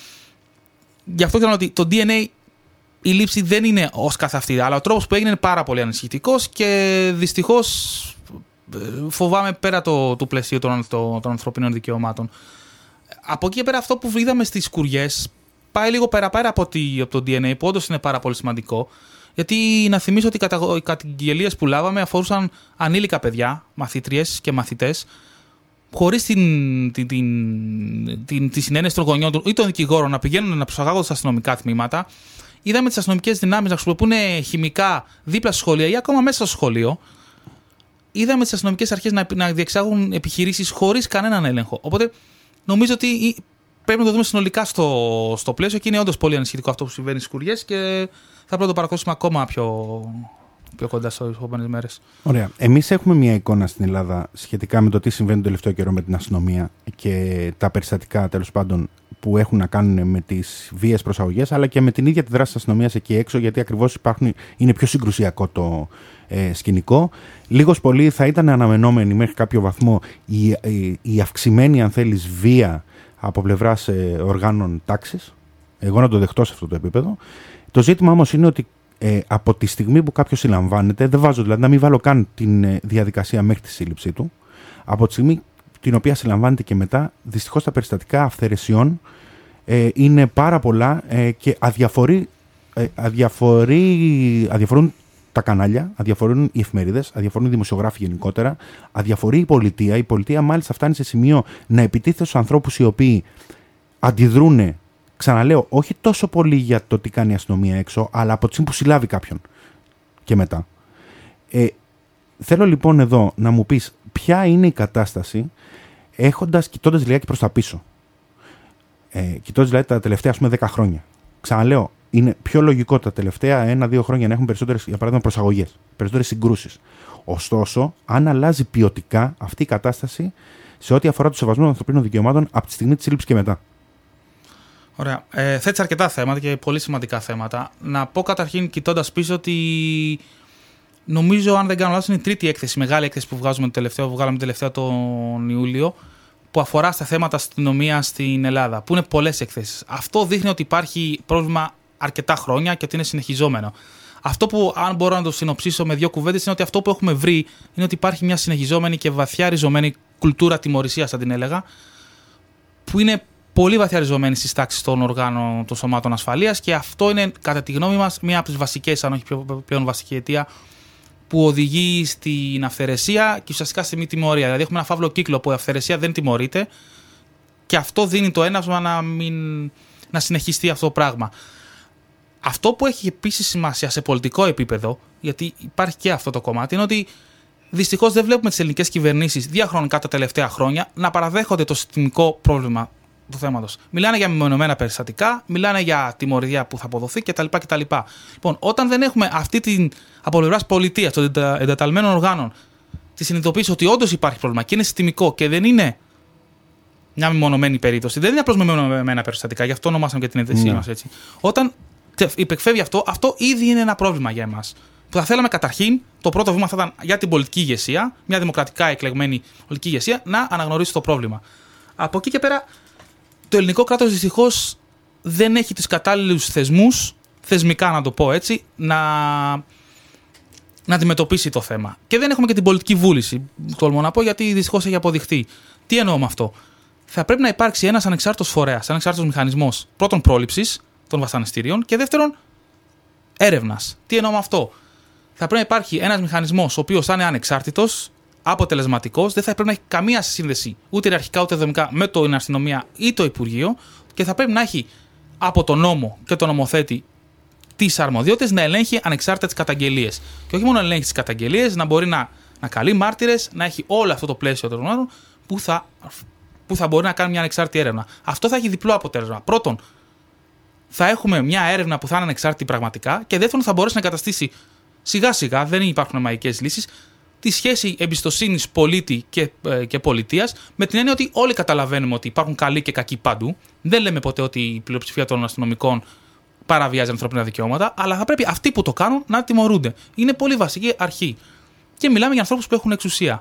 Γι' αυτό ξέρω ότι το ντι εν έι, η λήψη δεν είναι ως καθ' αυτή, αλλά ο τρόπος που έγινε είναι πάρα πολύ ανησυχητικός και δυστυχώς φοβάμαι πέρα το, του πλαισίου των, το, των ανθρωπίνων δικαιωμάτων. Από εκεί και πέρα αυτό που είδαμε στις Σκουριές πάει λίγο πέρα-πέρα από, από το ντι εν έι, που όντως είναι πάρα πολύ σημαντικό. Γιατί να θυμίσω ότι οι καταγγελίες που λάβαμε αφορούσαν ανήλικα παιδιά, μαθήτριες και μαθητές, χωρίς την, την, την, την, τη συνένεση των γονιών του ή των δικηγόρων να πηγαίνουν να προσαγάγονται στα αστυνομικά τμήματα. Είδαμε τις αστυνομικές δυνάμεις να χρησιμοποιούν χημικά δίπλα στο σχολείο ή ακόμα μέσα στο σχολείο. Είδαμε τις αστυνομικές αρχές να, να διεξάγουν επιχειρήσεις χωρίς κανέναν έλεγχο. Οπότε νομίζω ότι πρέπει να το δούμε συνολικά στο, στο πλαίσιο και είναι όντως πολύ ανησυχητικό αυτό που συμβαίνει στις Σκουριές και θα πρέπει να το παρακολουθήσουμε ακόμα πιο, πιο κοντά στις επόμενες μέρες. Ωραία. Εμείς έχουμε μια εικόνα στην Ελλάδα σχετικά με το τι συμβαίνει το τελευταίο καιρό με την αστυνομία και τα περιστατικά τέλος πάντων που έχουν να κάνουν με τις βίες προσαγωγές, αλλά και με την ίδια τη δράση της αστυνομίας εκεί έξω, γιατί ακριβώς υπάρχουν, είναι πιο συγκρουσιακό το ε, σκηνικό. Λίγος πολύ θα ήταν αναμενόμενη μέχρι κάποιο βαθμό η, η, η αυξημένη, αν θέλεις, βία από πλευράς ε, οργάνων τάξης. Εγώ να το δεχτώ σε αυτό το επίπεδο. Το ζήτημα όμως είναι ότι ε, από τη στιγμή που κάποιος συλλαμβάνεται, δεν βάζω δηλαδή να μην βάλω καν την ε, διαδικασία μέχρι τη σύλληψή του, από τη στιγμή την οποία συλλαμβάνεται και μετά, δυστυχώς τα περιστατικά αυθαιρεσιών ε, είναι πάρα πολλά ε, και αδιαφορεί, ε, αδιαφορεί, αδιαφορούν τα κανάλια, αδιαφορούν οι εφημερίδες, αδιαφορούν οι δημοσιογράφοι γενικότερα, αδιαφορεί η πολιτεία. Η πολιτεία μάλιστα φτάνει σε σημείο να επιτίθεται στους ανθρώπους οι οποίοι αντιδρούν, ξαναλέω, όχι τόσο πολύ για το τι κάνει η αστυνομία έξω, αλλά από τη στιγμή που συλλάβει κάποιον και μετά. Ε, θέλω λοιπόν εδώ να μου πεις ποια είναι η κατάσταση έχοντας, κοιτώντας λιγάκι προς τα πίσω. Ε, κοιτώντας δηλαδή τα τελευταία ας πούμε δέκα χρόνια. Ξαναλέω, είναι πιο λογικό τα τελευταία ένα-δύο χρόνια να έχουν περισσότερες, για παράδειγμα, προσαγωγές, περισσότερες συγκρούσεις. Ωστόσο, αν αλλάζει ποιοτικά αυτή η κατάσταση σε ό,τι αφορά το σεβασμό των ανθρωπίνων δικαιωμάτων από τη στιγμή της σύλληψης και μετά. Ωραία. Ε, θέτεις αρκετά θέματα και πολύ σημαντικά θέματα. Να πω καταρχήν, κοιτώντας πίσω, ότι νομίζω, αν δεν κάνω λάθος, είναι η τρίτη έκθεση, μεγάλη έκθεση που βγάζουμε το τελευταίο, που βγάλαμε τελευταία τον Ιούλιο, που αφορά στα θέματα αστυνομία στην Ελλάδα, που είναι πολλές εκθέσεις. Αυτό δείχνει ότι υπάρχει πρόβλημα αρκετά χρόνια και ότι είναι συνεχιζόμενο. Αυτό που, αν μπορώ να το συνοψίσω με δύο κουβέντες, είναι ότι αυτό που έχουμε βρει είναι ότι υπάρχει μια συνεχιζόμενη και βαθιά ριζωμένη κουλτούρα τιμωρησίας, θα την έλεγα, που είναι πολύ βαθιά ριζωμένη στις τάξεις των οργάνων των σωμάτων ασφαλείας, και αυτό είναι, κατά τη γνώμη μας, μία από τις βασικές, αν όχι πλέον βασική αιτία, που οδηγεί στην αυθαιρεσία και ουσιαστικά στη μη τιμωρία. Δηλαδή, έχουμε ένα φαύλο κύκλο που η αυθαιρεσία δεν τιμωρείται και αυτό δίνει το έναυσμα να, μην, να συνεχιστεί αυτό το πράγμα. Αυτό που έχει επίσης σημασία σε πολιτικό επίπεδο, γιατί υπάρχει και αυτό το κομμάτι, είναι ότι δυστυχώς δεν βλέπουμε τις ελληνικές κυβερνήσεις διαχρονικά τα τελευταία χρόνια να παραδέχονται το συστημικό πρόβλημα του θέματος. Μιλάνε για μεμονωμένα περιστατικά, μιλάνε για τιμωρία που θα αποδοθεί κτλ. κτλ. Λοιπόν, όταν δεν έχουμε αυτή την από πλευράς πολιτείας, των εντεταλμένων οργάνων, τη συνειδητοποίηση ότι όντως υπάρχει πρόβλημα και είναι συστημικό και δεν είναι μια μεμονωμένη περίπτωση, δεν είναι απλώς μεμονωμένα περιστατικά, γι' αυτό ονομάσαμε και την εταιρεία μας έτσι. Όταν υπεκφεύγει αυτό, αυτό ήδη είναι ένα πρόβλημα για εμάς. Που θα θέλαμε καταρχήν, το πρώτο βήμα θα ήταν για την πολιτική ηγεσία, μια δημοκρατικά εκλεγμένη πολιτική ηγεσία, να αναγνωρίσει το πρόβλημα. Από εκεί και πέρα, το ελληνικό κράτος δυστυχώς δεν έχει τους κατάλληλους θεσμούς, θεσμικά να το πω έτσι, να, να αντιμετωπίσει το θέμα. Και δεν έχουμε και την πολιτική βούληση, τολμώ να πω, γιατί δυστυχώς έχει αποδειχθεί. Τι εννοώ με αυτό? Θα πρέπει να υπάρξει ένας ανεξάρτητος φορέας, ανεξάρτητος μηχανισμός, πρώτον πρόληψης των βασανιστήριων και δεύτερον έρευνας. Τι εννοώ με αυτό? Θα πρέπει να υπάρχει ένας μηχανισμός ο οποίος θα είναι ανεξάρτητος, αποτελεσματικός, δεν θα πρέπει να έχει καμία σύνδεση ούτε ιεραρχικά ούτε δομικά με την αστυνομία ή το Υπουργείο και θα πρέπει να έχει από τον νόμο και τον νομοθέτη τις αρμοδιότητες να ελέγχει ανεξάρτητα τις καταγγελίες. Και όχι μόνο να ελέγχει τις καταγγελίες, να μπορεί να, να καλεί μάρτυρες, να έχει όλο αυτό το πλαίσιο των νόμων που θα, που θα μπορεί να κάνει μια ανεξάρτητη έρευνα. Αυτό θα έχει διπλό αποτέλεσμα. Πρώτον, θα έχουμε μια έρευνα που θα είναι ανεξάρτητη πραγματικά και δεύτερον, θα μπορέσει να εγκαταστήσει σιγά σιγά, δεν υπάρχουν μαγικές λύσεις, τη σχέση εμπιστοσύνης πολίτη και, ε, και πολιτείας, με την έννοια ότι όλοι καταλαβαίνουμε ότι υπάρχουν καλοί και κακοί παντού. Δεν λέμε ποτέ ότι η πλειοψηφία των αστυνομικών παραβιάζει ανθρώπινα δικαιώματα, αλλά θα πρέπει αυτοί που το κάνουν να τιμωρούνται. Είναι πολύ βασική αρχή. Και μιλάμε για ανθρώπους που έχουν εξουσία.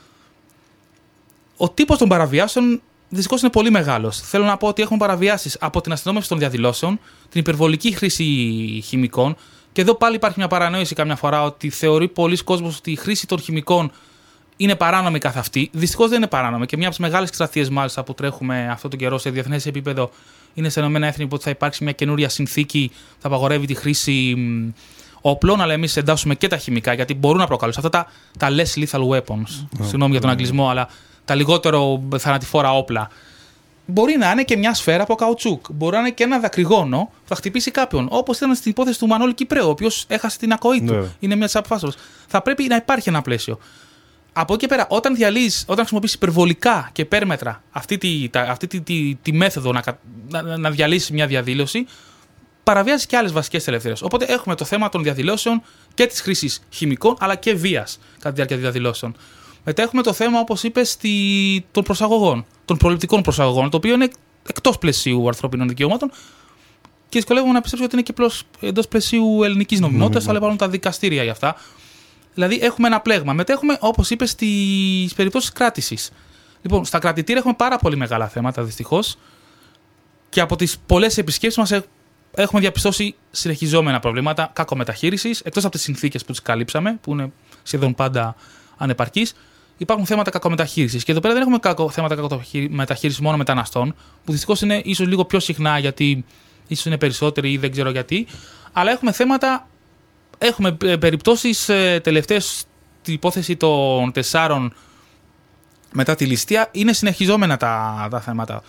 Ο τύπος των παραβιάσεων δυστυχώς είναι πολύ μεγάλος. Θέλω να πω ότι έχουν παραβιάσεις από την αστυνόμευση των διαδηλώσεων, την υπερβολική χρήση χημικών. Και εδώ πάλι υπάρχει μια παρανόηση καμιά φορά ότι θεωρεί πολλοί κόσμος ότι η χρήση των χημικών είναι παράνομη καθ' αυτή. Δυστυχώς δεν είναι παράνομη. Και μια από τις μεγάλες εκστρατείες μάλιστα που τρέχουμε αυτόν τον καιρό σε διεθνές επίπεδο είναι στα Ηνωμένα Έθνη που θα υπάρξει μια καινούρια συνθήκη, θα απαγορεύει τη χρήση όπλων, αλλά εμείς εντάσσουμε και τα χημικά γιατί μπορούν να προκαλέσουν αυτά τα, τα less lethal weapons. Oh, Συγγνώμη για τον αγγλισμό, αλλά τα λιγότερο θανατηφόρα όπλα. Μπορεί να είναι και μια σφαίρα από καουτσούκ. Μπορεί να είναι και ένα δακρυγόνο που θα χτυπήσει κάποιον. Όπως ήταν στην υπόθεση του Μανώλη Κυπρέου, ο οποίος έχασε την ακοή του. Yeah. Είναι μια τη αποφάσεω. Θα πρέπει να υπάρχει ένα πλαίσιο. Από εκεί και πέρα, όταν διαλύεις, όταν χρησιμοποιείς υπερβολικά και υπέρμετρα αυτή τη, τα, αυτή τη, τη, τη μέθοδο να, να, να διαλύσεις μια διαδήλωση, παραβιάζει και άλλες βασικές ελευθερίες. Οπότε έχουμε το θέμα των διαδηλώσεων και της χρήσης χημικών αλλά και βίας κατά τη διάρκεια διαδηλώσεων. Μετά έχουμε το θέμα, όπως είπες, των προσαγωγών, των προληπτικών προσαγωγών, το οποίο είναι εκτός πλαισίου ανθρώπινων δικαιωμάτων και δυσκολεύομαι να πιστέψω ότι είναι και εντός πλαισίου ελληνικής νομιμότητας, αλλά υπάρχουν τα δικαστήρια για αυτά. Δηλαδή έχουμε ένα πλέγμα. Μετά έχουμε, όπως είπες, τις περιπτώσεις κράτησης. Λοιπόν, στα κρατητήρια έχουμε πάρα πολύ μεγάλα θέματα, δυστυχώς, και από τις πολλές επισκέψεις μας έχουμε διαπιστώσει συνεχιζόμενα προβλήματα κακομεταχείρισης, εκτός από τις συνθήκες που τις καλύψαμε, που είναι σχεδόν πάντα ανεπαρκής. Υπάρχουν θέματα κακομεταχείρισης. Και εδώ πέρα δεν έχουμε κακο, θέματα κακομεταχείρισης μόνο μεταναστών, που δυστυχώς είναι ίσως λίγο πιο συχνά γιατί ίσως είναι περισσότεροι ή δεν ξέρω γιατί. Αλλά έχουμε θέματα, έχουμε περιπτώσεις τελευταίες, την υπόθεση των τεσσάρων μετά τη ληστεία, είναι συνεχιζόμενα τα, τα θέματα.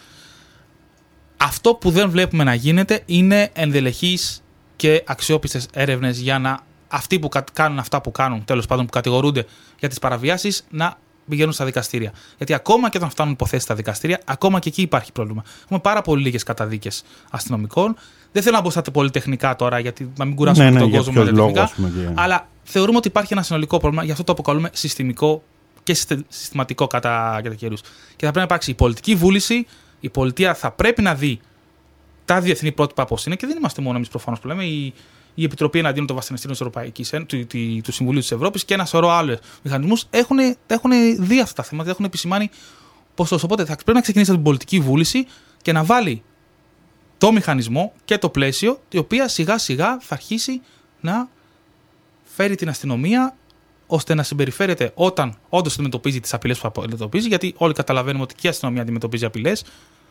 Αυτό που δεν βλέπουμε να γίνεται είναι ενδελεχείς και αξιόπιστες έρευνες για να αυτοί που κάνουν αυτά που κάνουν, τέλος πάντων που κατηγορούνται για τις παραβιάσεις, να πηγαίνουν στα δικαστήρια. Γιατί ακόμα και όταν φτάνουν υποθέσεις στα δικαστήρια, ακόμα και εκεί υπάρχει πρόβλημα. Έχουμε πάρα πολύ λίγες καταδίκες αστυνομικών. Δεν θέλω να μπω στα πολυτεχνικά τώρα, γιατί να μην κουράσουμε ναι, ναι, τον κόσμο με τα τεχνικά. Και... Αλλά θεωρούμε ότι υπάρχει ένα συνολικό πρόβλημα, γι' αυτό το αποκαλούμε συστημικό και συστηματικό κατά, κατά καιρούς. Και θα πρέπει να υπάρξει η πολιτική βούληση, η πολιτεία θα πρέπει να δει τα διεθνή πρότυπα πώς είναι, και δεν είμαστε μόνο εμείς προφανώς που λέμε. Η, η Επιτροπή Εναντίον των Βασανιστήριων του, του, του Συμβουλίου της Ευρώπης και ένα σωρό άλλους μηχανισμούς έχουν, έχουν δει αυτά τα θέματα, έχουν επισημάνει πως τόσο. Οπότε θα πρέπει να ξεκινήσει από την πολιτική βούληση και να βάλει το μηχανισμό και το πλαίσιο, η οποία σιγά σιγά θα αρχίσει να φέρει την αστυνομία ώστε να συμπεριφέρεται όταν όντως αντιμετωπίζει τις απειλές που αντιμετωπίζει, γιατί όλοι καταλαβαίνουμε ότι και η αστυνομία αντιμετωπίζει απειλές.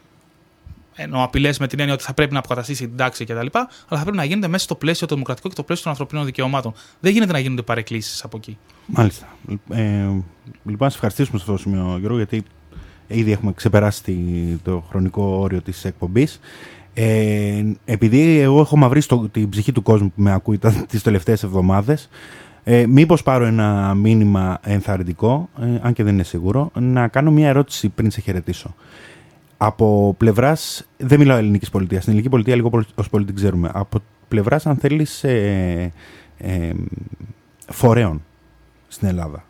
Ενώ απειλές με την έννοια ότι θα πρέπει να αποκαταστήσει την τάξη κτλ. Αλλά θα πρέπει να γίνεται μέσα στο πλαίσιο το δημοκρατικό και το πλαίσιο των ανθρωπίνων δικαιωμάτων. Δεν γίνεται να γίνονται παρεκκλήσεις από εκεί. Μάλιστα. Ε, λοιπόν, να σε ευχαριστήσουμε σε αυτό το σημείο, Γιώργο, γιατί ήδη έχουμε ξεπεράσει το χρονικό όριο της εκπομπής. Ε, επειδή εγώ έχω μαυρίσει το, την ψυχή του κόσμου που με ακούει τις τελευταίες εβδομάδες, ε, μήπως πάρω ένα μήνυμα ενθαρρυντικό, ε, αν και δεν είναι σίγουρο, να κάνω μια ερώτηση πριν σε χαιρετήσω. Από πλευράς, δεν μιλάω ελληνικής πολιτείας, στην ελληνική πολιτεία λίγο ως πολύ την ξέρουμε. Από πλευράς, αν θέλεις, ε, ε, φορέων στην Ελλάδα.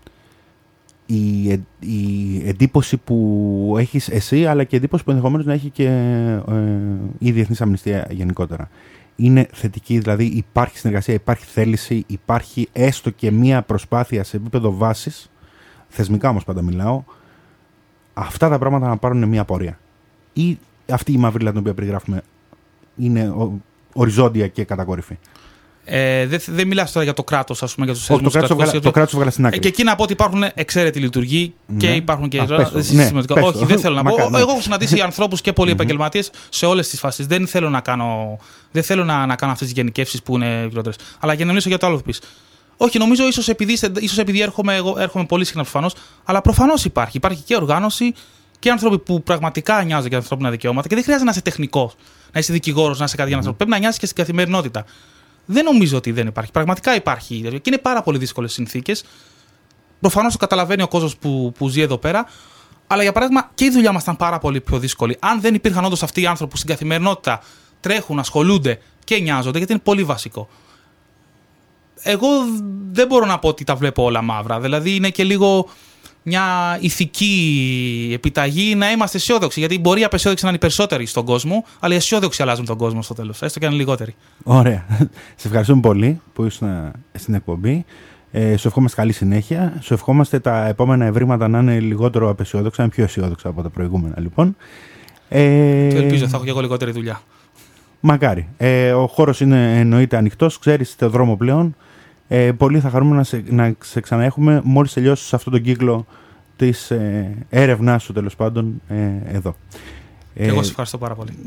Η, ε, η εντύπωση που έχεις εσύ, αλλά και η εντύπωση που ενδεχομένως να έχει και ε, η Διεθνής Αμνηστία γενικότερα, είναι θετική? Δηλαδή υπάρχει συνεργασία, υπάρχει θέληση, υπάρχει έστω και μία προσπάθεια σε επίπεδο βάσης, θεσμικά όμως πάντα μιλάω, αυτά τα πράγματα να πάρουν μια πορεία? Ή αυτή η μαύρη την οποία περιγράφουμε είναι οριζόντια και κατακόρυφη? Ε, δεν δε μιλάς τώρα για το κράτος, ας πούμε, για τους θεσμούς. Το κράτος το βγάλα στην άκρη. Και εκεί να πω ότι υπάρχουν εξαίρετοι λειτουργοί ναι. και υπάρχουν και. Α, τώρα, πες, ναι, πες, όχι, δεν θέλω να πω. Μακά, ναι. Εγώ έχω συναντήσει ανθρώπους και πολλοί επαγγελματίες σε όλες τις φάσεις. Δεν θέλω να κάνω, δεν θέλω να, να κάνω αυτές τις γενικεύσεις που είναι χειρότερες. Αλλά για να μιλήσω για το άλλο που πεις. Όχι, νομίζω ίσως επειδή, ίσως επειδή έρχομαι, εγώ, έρχομαι πολύ συχνά προφανώς, αλλά προφανώς υπάρχει. Υπάρχει και οργάνωση και άνθρωποι που πραγματικά νοιάζονται για ανθρώπινα δικαιώματα και δεν χρειάζεται να είσαι τεχνικός, να είσαι δικηγόρος, να είσαι κάτι για να mm. Πρέπει να νοιάζεις και στην καθημερινότητα. Δεν νομίζω ότι δεν υπάρχει. Πραγματικά υπάρχει. Και είναι πάρα πολύ δύσκολες συνθήκες. Προφανώς το καταλαβαίνει ο κόσμος που, που ζει εδώ πέρα. Αλλά για παράδειγμα και η δουλειά μας ήταν πάρα πολύ πιο δύσκολη. Αν δεν υπήρχαν όντως αυτοί οι άνθρωποι που στην καθημερινότητα τρέχουν, ασχολούνται και νοιάζονται, γιατί είναι πολύ βασικό. Εγώ δεν μπορώ να πω ότι τα βλέπω όλα μαύρα. Δηλαδή είναι και λίγο μια ηθική επιταγή να είμαστε αισιόδοξοι. Γιατί μπορεί οι απεσιόδοξοι να είναι οι περισσότεροι στον κόσμο, αλλά οι αισιόδοξοι αλλάζουν τον κόσμο στο τέλος. Έστω και αν είναι λιγότεροι. Ωραία. Σε ευχαριστούμε πολύ που ήσουν στην εκπομπή. Ε, σου ευχόμαστε καλή συνέχεια. Σου ευχόμαστε τα επόμενα ευρήματα να είναι λιγότερο απεσιόδοξα, να είναι πιο αισιόδοξα από τα προηγούμενα λοιπόν. Ε... Και ελπίζω θα έχω και εγώ λιγότερη δουλειά. Μακάρι. Ε, ο χώρος είναι εννοείται ανοιχτός, ξέρεις, στο δρόμο πλέον. Ε, πολύ θα χαρούμε να σε, να σε ξαναέχουμε μόλις τελειώσεις αυτόν τον κύκλο της ε, έρευνάς σου τέλος πάντων ε, εδώ. Και εγώ σε ευχαριστώ πάρα πολύ.